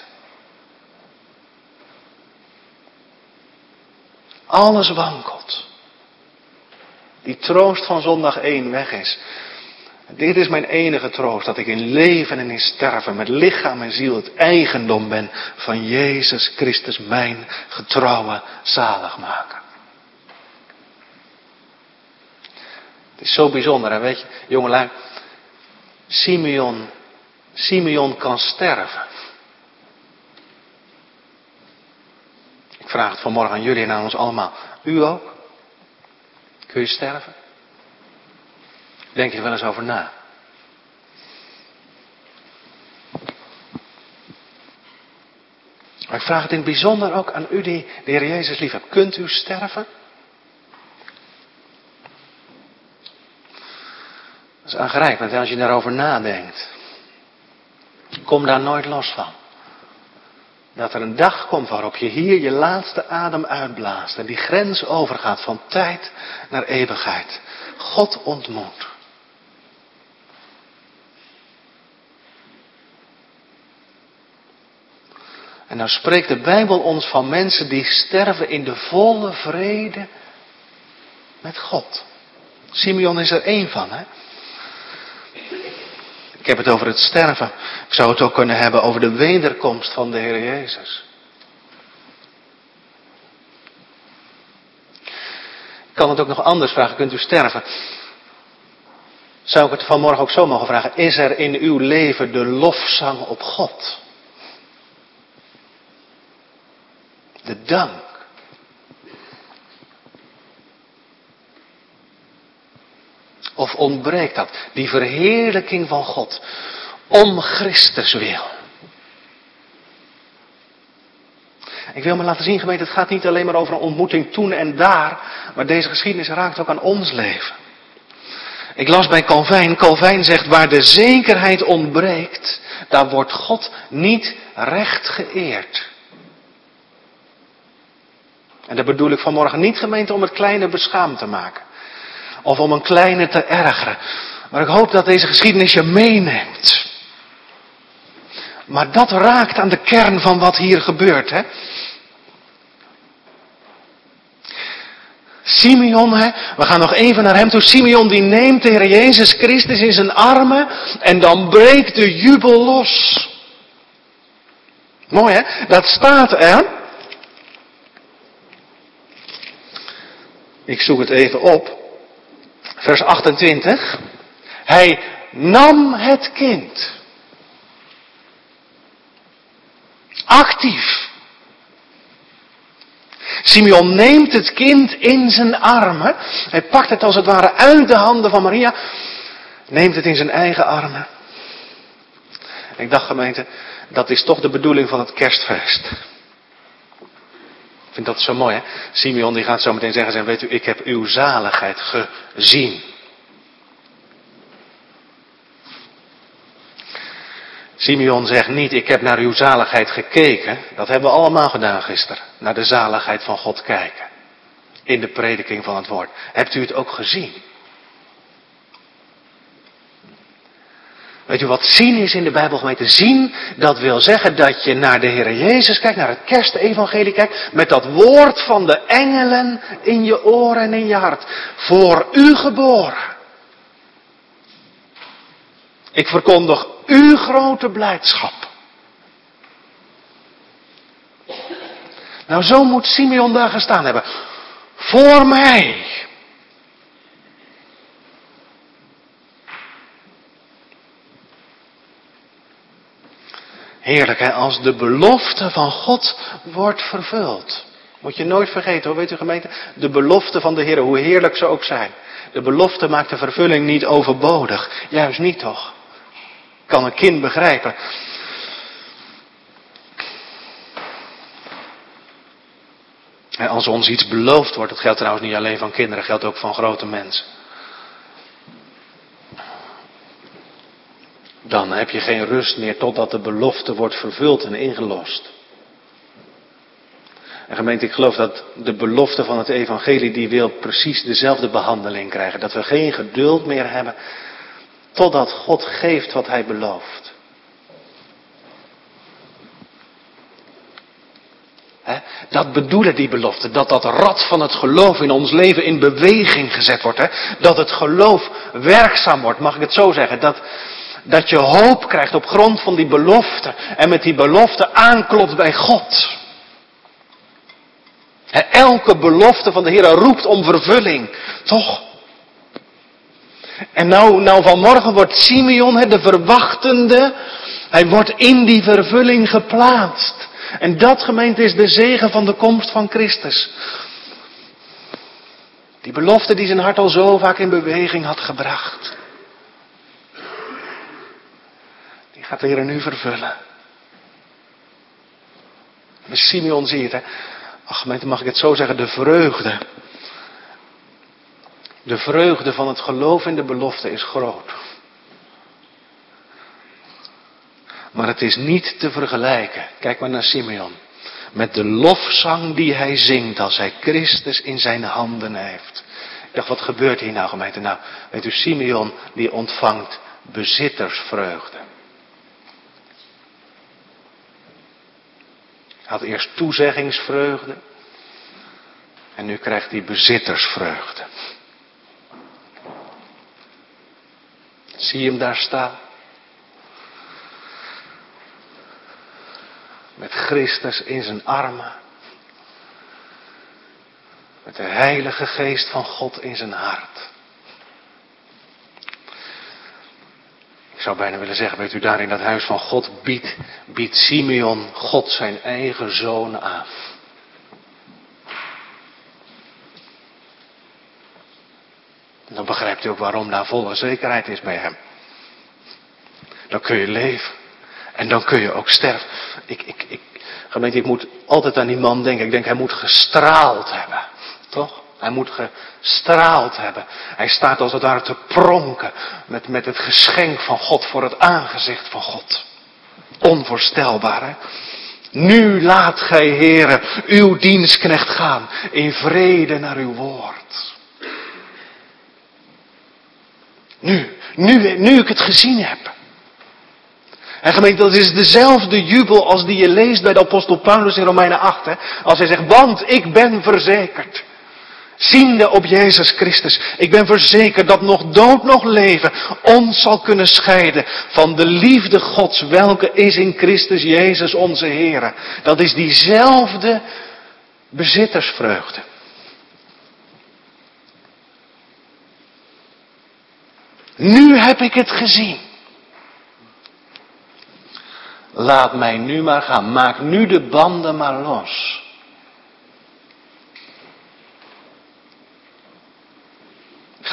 Alles wankelt. Die troost van zondag één weg is. Dit is mijn enige troost, dat ik in leven en in sterven met lichaam en ziel het eigendom ben van Jezus Christus, mijn getrouwe zaligmaker. Het is zo bijzonder, hè? Weet je, jongelui, Simeon, Simeon kan sterven. Ik vraag het vanmorgen aan jullie en aan ons allemaal. U ook? Kun je sterven? Denk je er wel eens over na? Maar ik vraag het in het bijzonder ook aan u die de Heer Jezus lief hebt. Kunt u sterven? Dat is aangrijpend, hè, als je daarover nadenkt. Kom daar nooit los van. Dat er een dag komt waarop je hier je laatste adem uitblaast. En die grens overgaat van tijd naar eeuwigheid. God ontmoet. En nou spreekt de Bijbel ons van mensen die sterven in de volle vrede met God. Simeon is er één van, hè. Ik heb het over het sterven. Ik zou het ook kunnen hebben over de wederkomst van de Heer Jezus. Ik kan het ook nog anders vragen. Kunt u sterven? Zou ik het vanmorgen ook zo mogen vragen? Is er in uw leven de lofzang op God? De dank. Of ontbreekt dat? Die verheerlijking van God. Om Christus wil. Ik wil me laten zien, gemeente, het gaat niet alleen maar over een ontmoeting toen en daar. Maar deze geschiedenis raakt ook aan ons leven. Ik las bij Calvijn. Calvijn zegt, waar de zekerheid ontbreekt, daar wordt God niet recht geëerd. En dat bedoel ik vanmorgen niet, gemeente, om het kleine beschaamd te maken. Of om een kleine te ergeren. Maar ik hoop dat deze geschiedenis je meeneemt. Maar dat raakt aan de kern van wat hier gebeurt, hè. Simeon, hè, we gaan nog even naar hem toe. Simeon die neemt de Heer Jezus Christus in zijn armen en dan breekt de jubel los. Mooi, hè? Dat staat er. Ik zoek het even op. Vers achtentwintig. Hij nam het kind. Actief. Simeon neemt het kind in zijn armen. Hij pakt het als het ware uit de handen van Maria. Neemt het in zijn eigen armen. Ik dacht, gemeente, dat is toch de bedoeling van het kerstfeest. Ik vind dat zo mooi, hè? Simeon die gaat zo meteen zeggen, en weet u, ik heb uw zaligheid gezien. Simeon zegt niet, ik heb naar uw zaligheid gekeken. Dat hebben we allemaal gedaan gisteren. Naar de zaligheid van God kijken. In de prediking van het woord. Hebt u het ook gezien? Weet u wat zien is in de Bijbel, gemeente? Zien, dat wil zeggen dat je naar de Heer Jezus kijkt, naar het kerstevangelie kijkt, met dat woord van de engelen in je oren en in je hart. Voor u geboren. Ik verkondig uw grote blijdschap. Nou, zo moet Simeon daar gestaan hebben. Voor mij. Heerlijk, hè, als de belofte van God wordt vervuld. Moet je nooit vergeten, hoor, weet u gemeente? De belofte van de Heer, hoe heerlijk ze ook zijn. De belofte maakt de vervulling niet overbodig. Juist niet, toch? Kan een kind begrijpen. En als ons iets beloofd wordt, dat geldt trouwens niet alleen van kinderen, geldt ook van grote mensen. Dan heb je geen rust meer totdat de belofte wordt vervuld en ingelost. En gemeente, ik geloof dat de belofte van het evangelie, die wil precies dezelfde behandeling krijgen. Dat we geen geduld meer hebben totdat God geeft wat hij belooft. He, dat bedoelen die beloften. Dat dat rad van het geloof in ons leven in beweging gezet wordt. He. Dat het geloof werkzaam wordt. Mag ik het zo zeggen? Dat, dat je hoop krijgt op grond van die belofte. En met die belofte aanklopt bij God. He, elke belofte van de Heer roept om vervulling. Toch? En nou, nou vanmorgen wordt Simeon, he, de verwachtende, hij wordt in die vervulling geplaatst. En dat, gemeente, is de zegen van de komst van Christus. Die belofte die zijn hart al zo vaak in beweging had gebracht. Die gaat de Heer nu vervullen. En Simeon zie je het, hè. Ach, gemeente, mag ik het zo zeggen, de vreugde. De vreugde van het geloof in de belofte is groot. Maar het is niet te vergelijken, kijk maar naar Simeon, met de lofzang die hij zingt als hij Christus in zijn handen heeft. Ik dacht, wat gebeurt hier nou, gemeente? Nou, weet u, Simeon die ontvangt bezittersvreugde. Hij had eerst toezeggingsvreugde en nu krijgt hij bezittersvreugde. Zie je hem daar staan? Met Christus in zijn armen. Met de Heilige Geest van God in zijn hart. Ik zou bijna willen zeggen, weet u, daar in dat huis van God biedt, biedt Simeon God zijn eigen zoon aan. En dan begrijpt u ook waarom daar volle zekerheid is bij hem. Dan kun je leven. En dan kun je ook sterven. Ik, ik, ik, gemeente, ik moet altijd aan die man denken. Ik denk, hij moet gestraald hebben. Toch? Hij moet gestraald hebben. Hij staat als het ware te pronken. Met, met het geschenk van God voor het aangezicht van God. Onvoorstelbaar, hè? Nu laat gij, Heere, uw dienstknecht gaan. In vrede naar uw woord. Nu, nu, nu ik het gezien heb. En gemeente, dat is dezelfde jubel als die je leest bij de apostel Paulus in Romeinen acht. Hè? Als hij zegt, want ik ben verzekerd. Ziende op Jezus Christus. Ik ben verzekerd dat nog dood, nog leven ons zal kunnen scheiden van de liefde Gods, welke is in Christus Jezus onze Heere. Dat is diezelfde bezittersvreugde. Nu heb ik het gezien. Laat mij nu maar gaan. Maak nu de banden maar los.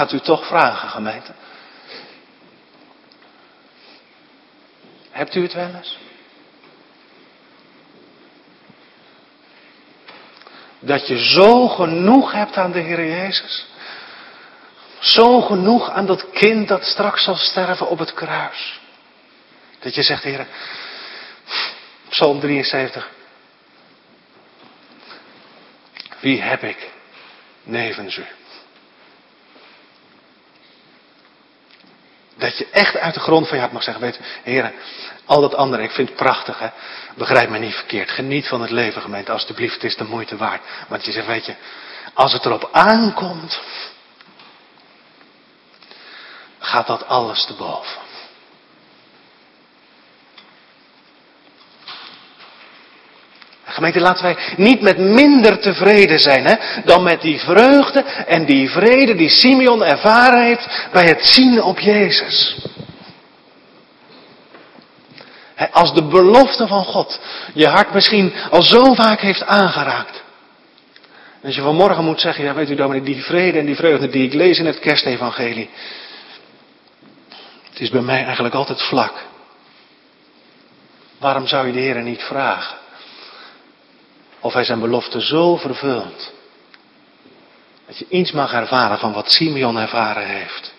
ga het u toch vragen, gemeente. Hebt u het wel eens? Dat je zo genoeg hebt aan de Heer Jezus. Zo genoeg aan dat kind dat straks zal sterven op het kruis. Dat je zegt, Heer, Psalm drieënzeventig. Wie heb ik nevens u? Dat je echt uit de grond van je hart mag zeggen, weet u, Heer, al dat andere, ik vind het prachtig, hè. Begrijp me niet verkeerd. Geniet van het leven, gemeente, alstublieft, het is de moeite waard. Want je zegt, weet je, als het erop aankomt, gaat dat alles te boven. Gemeente, laten wij niet met minder tevreden zijn, hè, dan met die vreugde en die vrede die Simeon ervaren heeft bij het zien op Jezus. Hè, als de belofte van God je hart misschien al zo vaak heeft aangeraakt. En als je vanmorgen moet zeggen, ja weet u dominee, die vrede en die vreugde die ik lees in het kerstevangelie. Het is bij mij eigenlijk altijd vlak. Waarom zou je de Heer niet vragen? Of hij zijn belofte zo vervult. Dat je iets mag ervaren van wat Simeon ervaren heeft.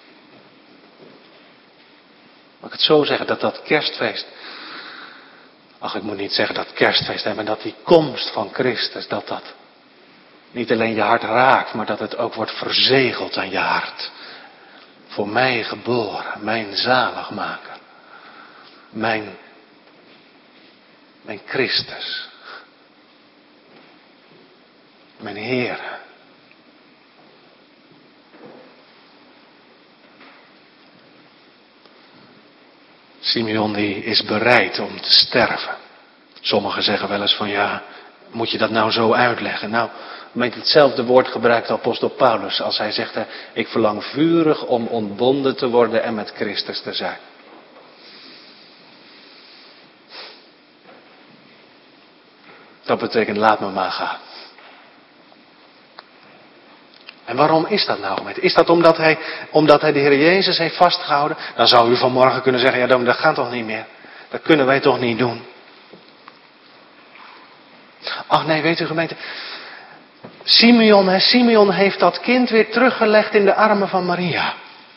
Mag ik het zo zeggen dat dat kerstfeest. Ach, ik moet niet zeggen dat kerstfeest, hè, maar dat die komst van Christus, dat dat niet alleen je hart raakt, maar dat het ook wordt verzegeld aan je hart. Voor mij geboren, mijn zaligmaker. Mijn, mijn Christus. Mijn Heer. Simeon die is bereid om te sterven. Sommigen zeggen wel eens van ja, moet je dat nou zo uitleggen? Nou, met hetzelfde woord gebruikt apostel Paulus als hij zegt, ik verlang vurig om ontbonden te worden en met Christus te zijn. Dat betekent laat me maar gaan. En waarom is dat nou, gemeente? Is dat omdat hij, omdat hij de Heer Jezus heeft vastgehouden? Dan zou u vanmorgen kunnen zeggen, ja dan, dat gaat toch niet meer? Dat kunnen wij toch niet doen? Ach nee, weet u gemeente, Simeon, hè, Simeon heeft dat kind weer teruggelegd in de armen van Maria.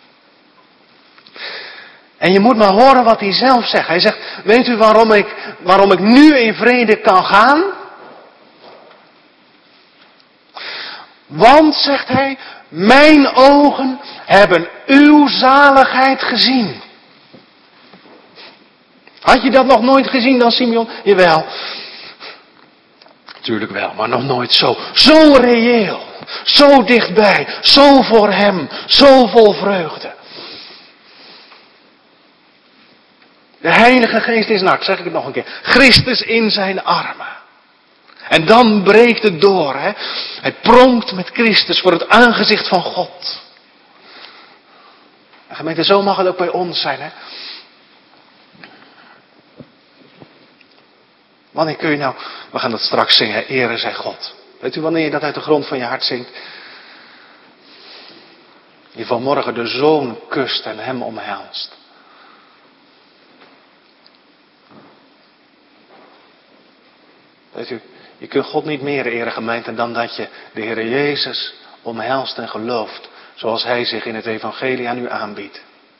En je moet maar horen wat hij zelf zegt. Hij zegt, weet u waarom ik, waarom ik nu in vrede kan gaan? Want, zegt hij, mijn ogen hebben uw zaligheid gezien. Had je dat nog nooit gezien dan, Simeon? Jawel. Tuurlijk wel, maar nog nooit zo. Zo reëel. Zo dichtbij. Zo voor hem. Zo vol vreugde. De Heilige Geest is nakt, zeg ik het nog een keer. Christus in zijn armen. En dan breekt het door. Hè? Hij pronkt met Christus voor het aangezicht van God. En gemeente, zo mag het ook bij ons zijn. Hè? Wanneer kun je nou, we gaan dat straks zingen, ere zij God. Weet u wanneer je dat uit de grond van je hart zingt? Je vanmorgen de Zoon kust en hem omhelst. Weet u, je kunt God niet meer eren, gemeente, dan dat je de Heer Jezus omhelst en gelooft. Zoals Hij zich in het evangelie aan u aanbiedt.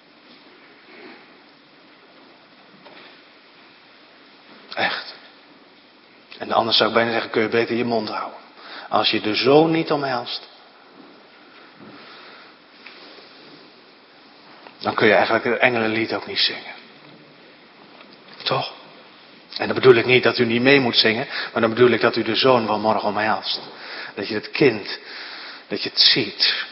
Echt. En anders zou ik bijna zeggen, kun je beter je mond houden. Als je de Zoon niet omhelst. Dan kun je eigenlijk het engelenlied ook niet zingen. Toch? En dan bedoel ik niet dat u niet mee moet zingen. Maar dan bedoel ik dat u de Zoon van morgen omhelst. Dat je het kind, dat je het ziet.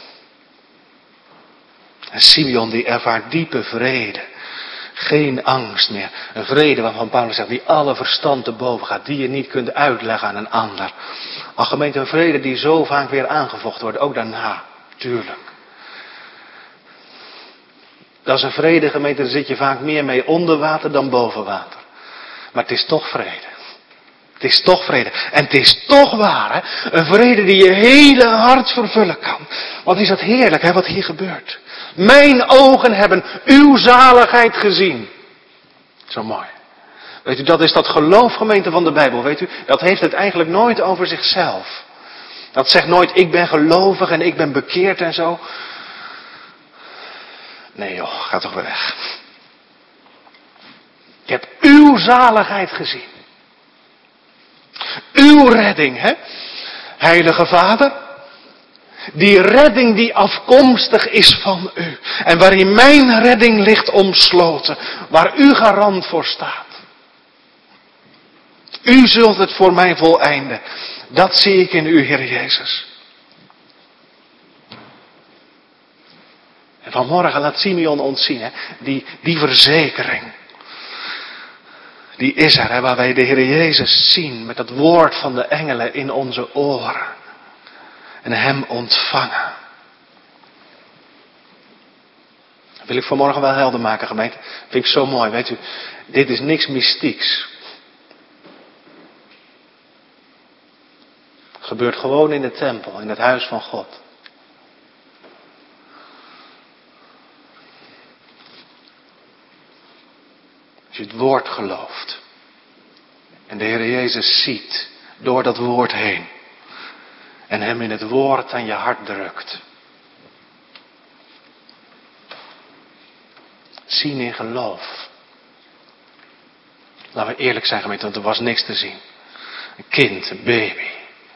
En Simeon die ervaart diepe vrede. Geen angst meer. Een vrede waarvan Paulus zegt, die alle verstand te boven gaat. Die je niet kunt uitleggen aan een ander. Ach gemeente, een vrede die zo vaak weer aangevochten wordt. Ook daarna, tuurlijk. Dat is een vrede, gemeente, daar zit je vaak meer mee onder water dan boven water. Maar het is toch vrede. Het is toch vrede. En het is toch waar, hè? Een vrede die je hele hart vervullen kan. Wat is dat heerlijk, hè, wat hier gebeurt. Mijn ogen hebben uw zaligheid gezien. Zo mooi. Weet u, dat is dat geloofgemeente van de Bijbel, weet u. Dat heeft het eigenlijk nooit over zichzelf. Dat zegt nooit, ik ben gelovig en ik ben bekeerd en zo. Nee joh, ga toch weer weg. Ik heb uw zaligheid gezien. Uw redding, hè? Heilige Vader. Die redding die afkomstig is van u. En waarin mijn redding ligt omsloten. Waar u garant voor staat. U zult het voor mij voleinden. Dat zie ik in u, Heer Jezus. En vanmorgen laat Simeon ons zien, hè, die, die verzekering. Die is er, hè, waar wij de Heer Jezus zien met het woord van de engelen in onze oren. En hem ontvangen. Dat wil ik vanmorgen wel helder maken, gemeente. Vind ik zo mooi, weet u. Dit is niks mystieks. Het gebeurt gewoon in de tempel, in het huis van God. Als je het woord gelooft. En de Heer Jezus ziet door dat woord heen. En hem in het woord aan je hart drukt. Zien in geloof. Laten we eerlijk zijn, gemeente, want er was niks te zien. Een kind, een baby.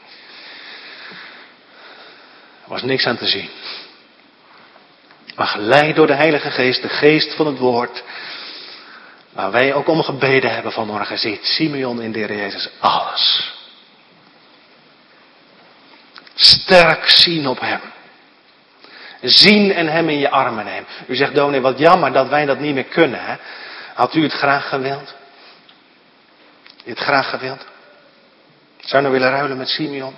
Er was niks aan te zien. Maar geleid door de Heilige Geest, de geest van het woord. Waar wij ook om gebeden hebben vanmorgen, ziet Simeon in de Heer Jezus alles. Sterk zien op hem. Zien en hem in je armen nemen. U zegt, dominee, wat jammer dat wij dat niet meer kunnen. Hè? Had u het graag gewild? U het graag gewild? Zou je nou willen ruilen met Simeon?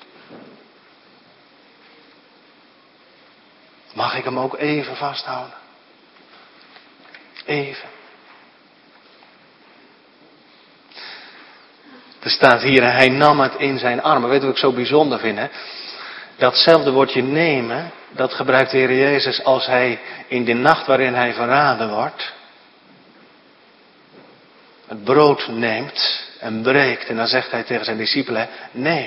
Mag ik hem ook even vasthouden? Even. Er staat hier, hij nam het in zijn armen. Weet je wat ik zo bijzonder vind? Hè? Datzelfde woordje nemen, dat gebruikt de Heer Jezus als hij in de nacht waarin hij verraden wordt, het brood neemt en breekt. En dan zegt hij tegen zijn discipelen, neem.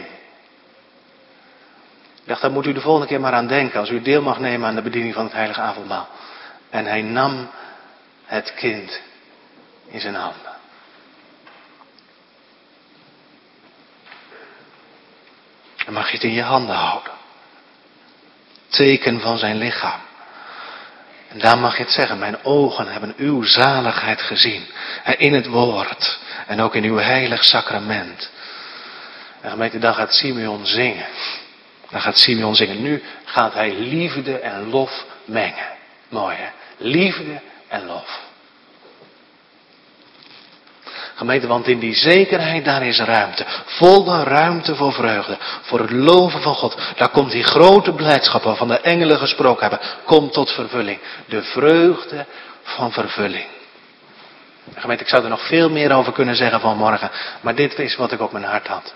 Ik dacht, daar moet u de volgende keer maar aan denken, als u deel mag nemen aan de bediening van het heilige avondmaal. En hij nam het kind in zijn handen. Dan mag je het in je handen houden. Teken van zijn lichaam. En daar mag je het zeggen. Mijn ogen hebben uw zaligheid gezien. In het woord. En ook in uw heilig sacrament. En gemeente, dan gaat Simeon zingen. Dan gaat Simeon zingen. Nu gaat hij liefde en lof mengen. Mooi hè. Liefde en lof. Gemeente, want in die zekerheid daar is ruimte. Volle ruimte voor vreugde. Voor het loven van God. Daar komt die grote blijdschap waarvan de engelen gesproken hebben. Komt tot vervulling. De vreugde van vervulling. Gemeente, ik zou er nog veel meer over kunnen zeggen vanmorgen. Maar dit is wat ik op mijn hart had.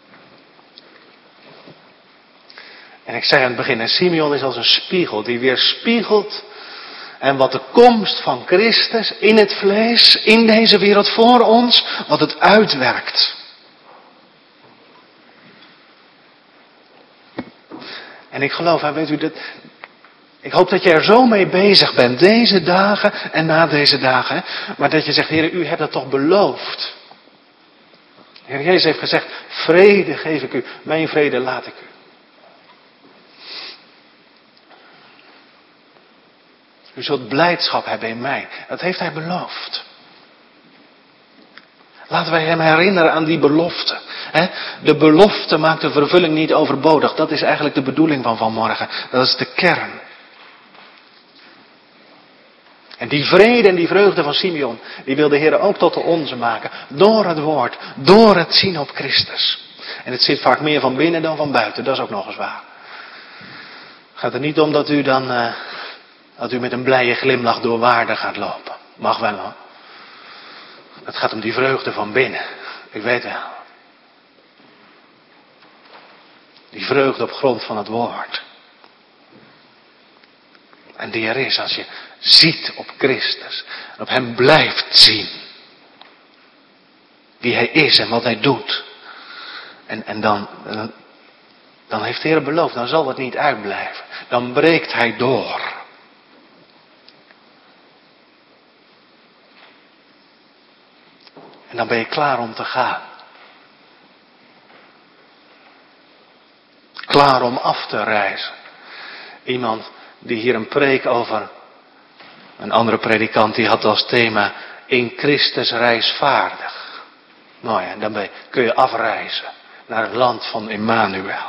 En ik zei aan het begin, en Simeon is als een spiegel. Die weerspiegelt. En wat de komst van Christus in het vlees, in deze wereld voor ons, wat het uitwerkt. En ik geloof, weet u, dat, ik hoop dat je er zo mee bezig bent, deze dagen en na deze dagen. Maar dat je zegt, Heer, u hebt dat toch beloofd. Heer Jezus heeft gezegd, vrede geef ik u, mijn vrede laat ik u. U zult blijdschap hebben in mij. Dat heeft hij beloofd. Laten wij hem herinneren aan die belofte. De belofte maakt de vervulling niet overbodig. Dat is eigenlijk de bedoeling van vanmorgen. Dat is de kern. En die vrede en die vreugde van Simeon, die wil de Heer ook tot de onze maken. Door het woord, door het zien op Christus. En het zit vaak meer van binnen dan van buiten. Dat is ook nog eens waar. Het gaat er niet om dat u dan... Uh, Dat u met een blije glimlach door Waarden gaat lopen. Mag wel hoor. Het gaat om die vreugde van binnen. Ik weet wel. Die vreugde op grond van het woord. En die er is als je ziet op Christus. En op hem blijft zien. Wie hij is en wat hij doet. En, en dan, dan heeft de Heer beloofd, dan zal het niet uitblijven. Dan breekt hij door. En dan ben je klaar om te gaan. Klaar om af te reizen. Iemand die hier een preek over, een andere predikant die had als thema, in Christus reisvaardig. Nou ja, dan ben je, kun je afreizen naar het land van Immanuel.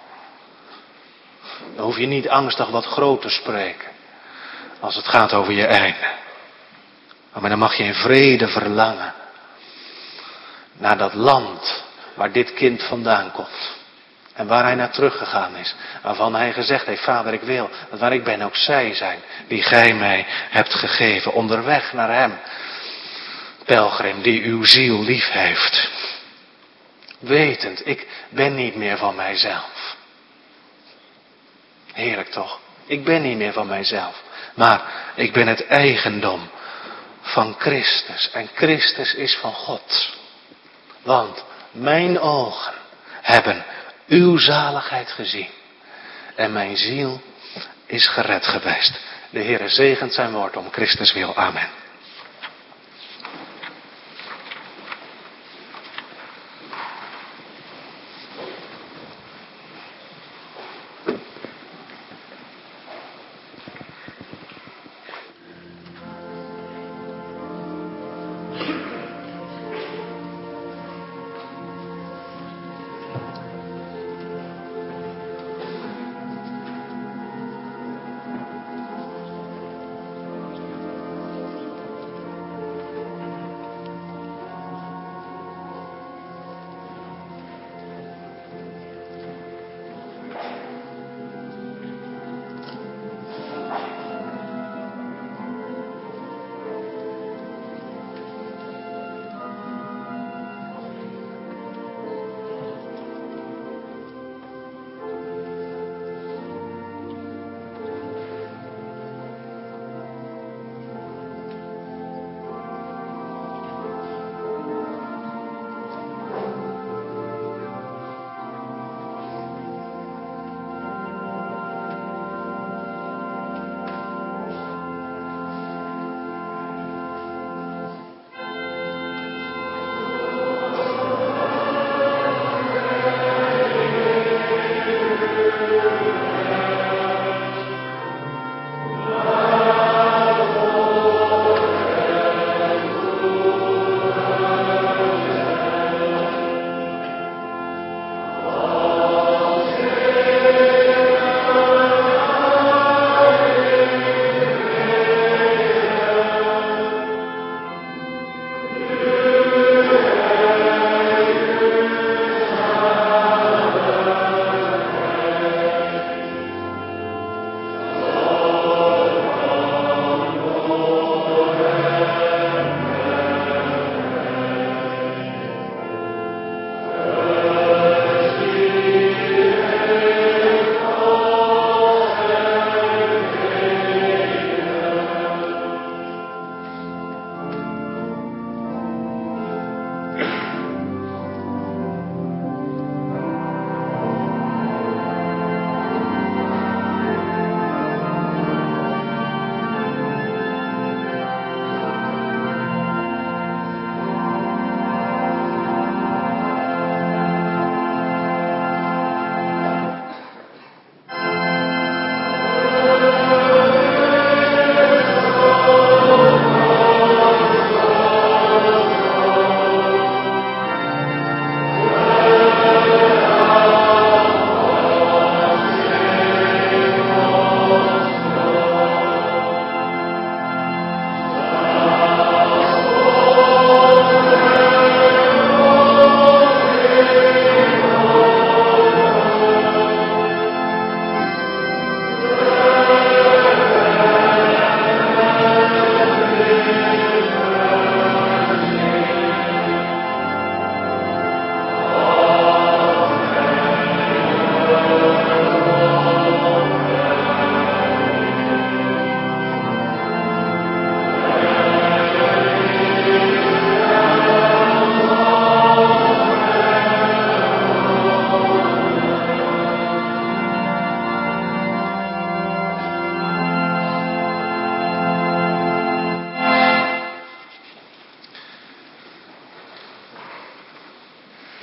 Dan hoef je niet angstig wat groot te spreken, als het gaat over je einde. Maar dan mag je in vrede verlangen naar dat land waar dit kind vandaan komt. En waar hij naar teruggegaan is. Waarvan hij gezegd heeft, Vader, ik wil dat waar ik ben ook zij zijn. Die gij mij hebt gegeven. Onderweg naar hem. Pelgrim die uw ziel lief heeft. Wetend, ik ben niet meer van mijzelf. Heerlijk toch? Ik ben niet meer van mijzelf. Maar ik ben het eigendom van Christus. En Christus is van God. Want mijn ogen hebben uw zaligheid gezien. En mijn ziel is gered geweest. De Heere zegent zijn woord om Christus wil. Amen.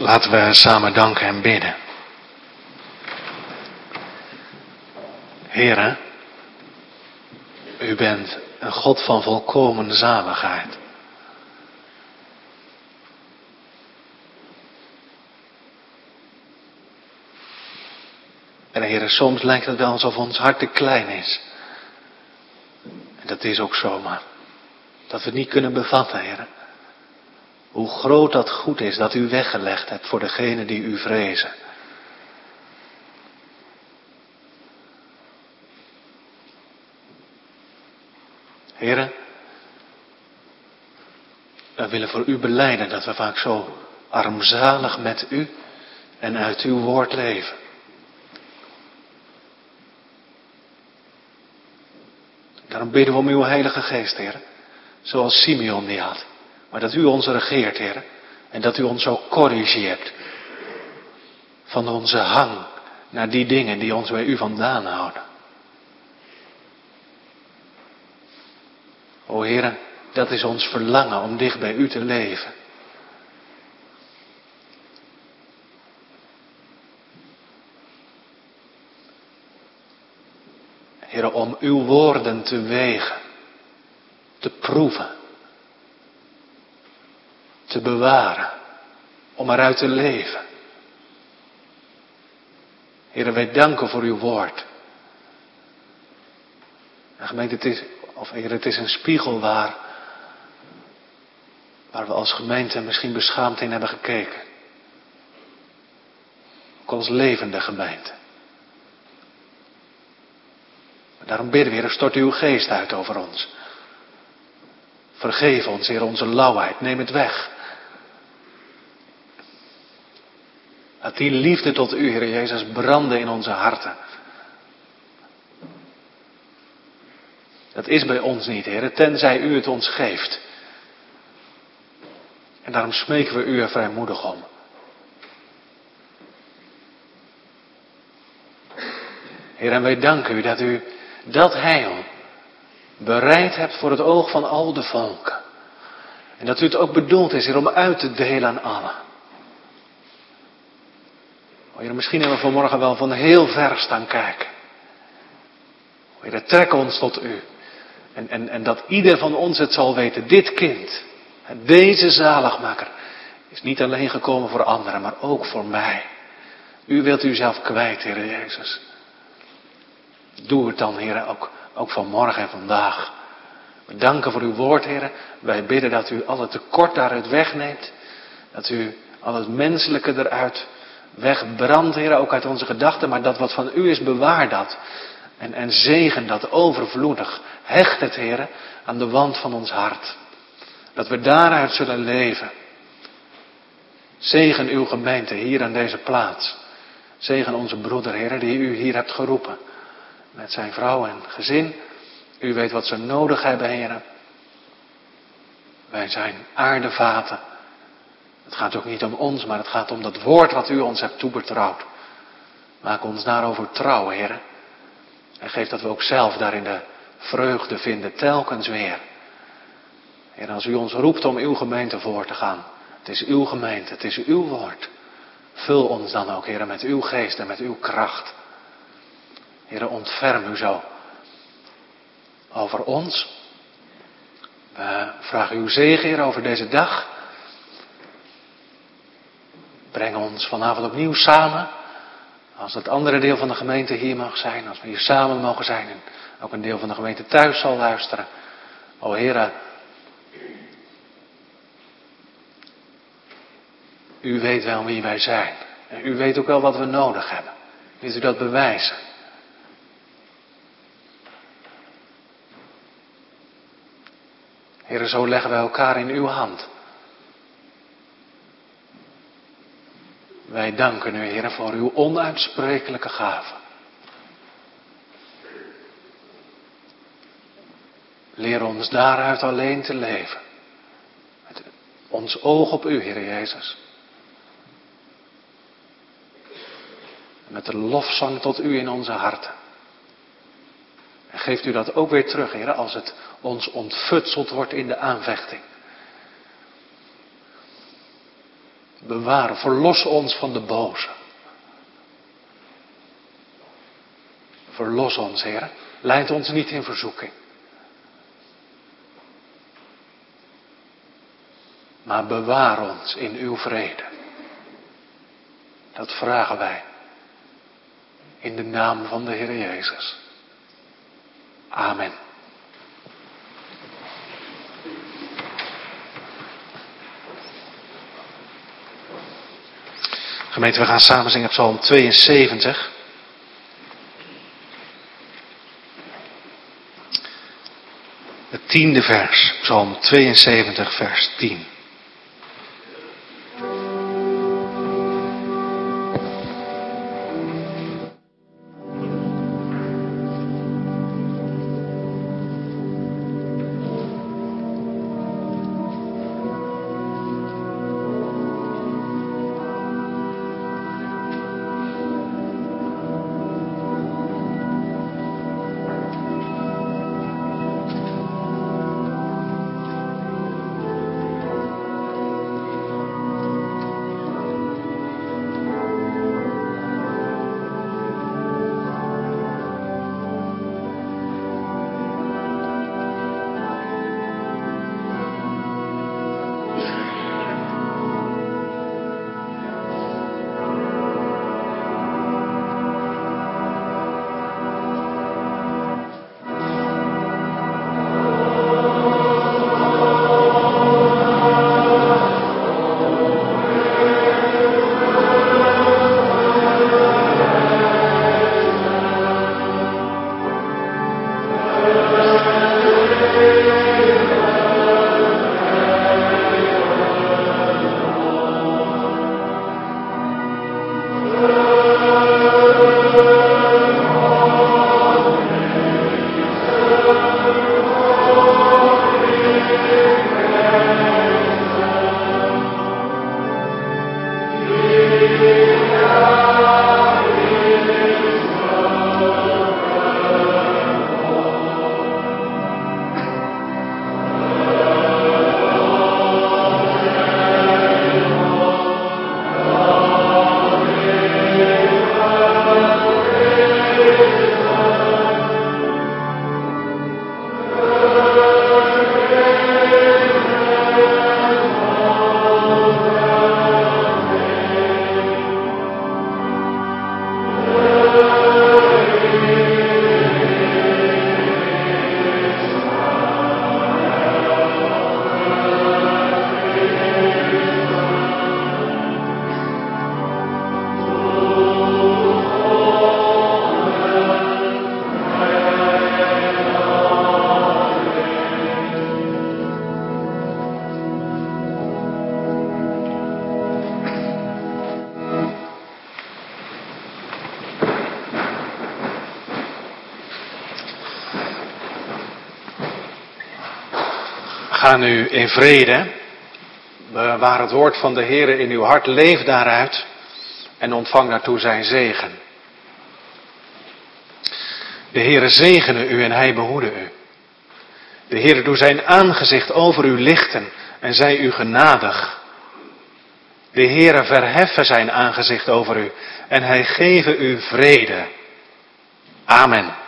Laten we samen danken en bidden. Heere, u bent een God van volkomen zaligheid. En Heere, soms lijkt het wel alsof ons hart te klein is. En dat is ook zo, maar dat we het niet kunnen bevatten, Heere. Hoe groot dat goed is dat u weggelegd hebt voor degenen die u vrezen. Heere, we willen voor u belijden dat we vaak zo armzalig met u en uit uw woord leven. Daarom bidden we om uw Heilige Geest, Heer. Zoals Simeon die had. Maar dat u ons regeert, Heer. En dat u ons ook corrigeert. Van onze hang naar die dingen die ons bij u vandaan houden. O Heer, dat is ons verlangen om dicht bij u te leven. Heer, om uw woorden te wegen, te proeven, te bewaren, om eruit te leven. Heer, wij danken voor uw woord. En gemeente, het is, of Heer, het is een spiegel waar, waar we als gemeente misschien beschaamd in hebben gekeken. Ook als levende gemeente. Daarom bidden we, Heer, stort uw geest uit over ons. Vergeef ons, Heer, onze lauwheid. Neem het weg. Laat die liefde tot u, Heer Jezus, branden in onze harten. Dat is bij ons niet, Heer, tenzij u het ons geeft. En daarom smeken we u er vrijmoedig om. Heer, en wij danken u dat u dat heil bereid hebt voor het oog van al de volken. En dat u het ook bedoeld is, Heer, om uit te delen aan allen. O Heer, misschien hebben we vanmorgen wel van heel ver staan kijken. O Heer, trek ons tot u. En, en, en dat ieder van ons het zal weten, dit kind, deze zaligmaker, is niet alleen gekomen voor anderen, maar ook voor mij. U wilt u zelf kwijt, Heer Jezus. Doe het dan, Heer, ook, ook vanmorgen en vandaag. We danken voor uw woord, Heer. Wij bidden dat u al het tekort daaruit wegneemt. Dat u al het menselijke eruit wegbrandt, Heer, ook uit onze gedachten. Maar dat wat van u is, bewaar dat. En, en zegen dat overvloedig. Hecht het, Heer, aan de wand van ons hart. Dat we daaruit zullen leven. Zegen uw gemeente hier aan deze plaats. Zegen onze broeder, Heer, die u hier hebt geroepen. Met zijn vrouw en gezin. U weet wat ze nodig hebben, Heer. Wij zijn aardevaten. Het gaat ook niet om ons, maar het gaat om dat woord wat u ons hebt toebetrouwd. Maak ons daarover trouw, Heer. En geef dat we ook zelf daarin de vreugde vinden, telkens weer. Heer, als u ons roept om uw gemeente voor te gaan. Het is uw gemeente, het is uw woord. Vul ons dan ook, Heer, met uw geest en met uw kracht. Heer, ontferm u zo over ons. We vragen uw zegen, Heer, over deze dag. Breng ons vanavond opnieuw samen. Als het andere deel van de gemeente hier mag zijn. Als we hier samen mogen zijn. En ook een deel van de gemeente thuis zal luisteren. O Heer, u weet wel wie wij zijn. En u weet ook wel wat we nodig hebben. Wilt u dat bewijzen? Heer, zo leggen wij elkaar in uw hand. Wij danken u, Heer, voor uw onuitsprekelijke gave. Leer ons daaruit alleen te leven. Met ons oog op u, Heer Jezus. Met de lofzang tot u in onze harten. En geeft u dat ook weer terug, Heer, als het ons ontfutseld wordt in de aanvechting. Bewaar, verlos ons van de boze. Verlos ons, Heer. Leid ons niet in verzoeking. Maar bewaar ons in uw vrede. Dat vragen wij. In de naam van de Heer Jezus. Amen. Gemeente, we gaan samen zingen Psalm tweeënzeventig. Het tiende vers, Psalm tweeënzeventig, vers tien. Ga nu in vrede, bewaar het woord van de Heere in uw hart, leef daaruit en ontvang daartoe zijn zegen. De Heere zegene u en hij behoede u. De Heere doe zijn aangezicht over u lichten en zij u genadig. De Heere verheffe zijn aangezicht over u en hij geve u vrede. Amen.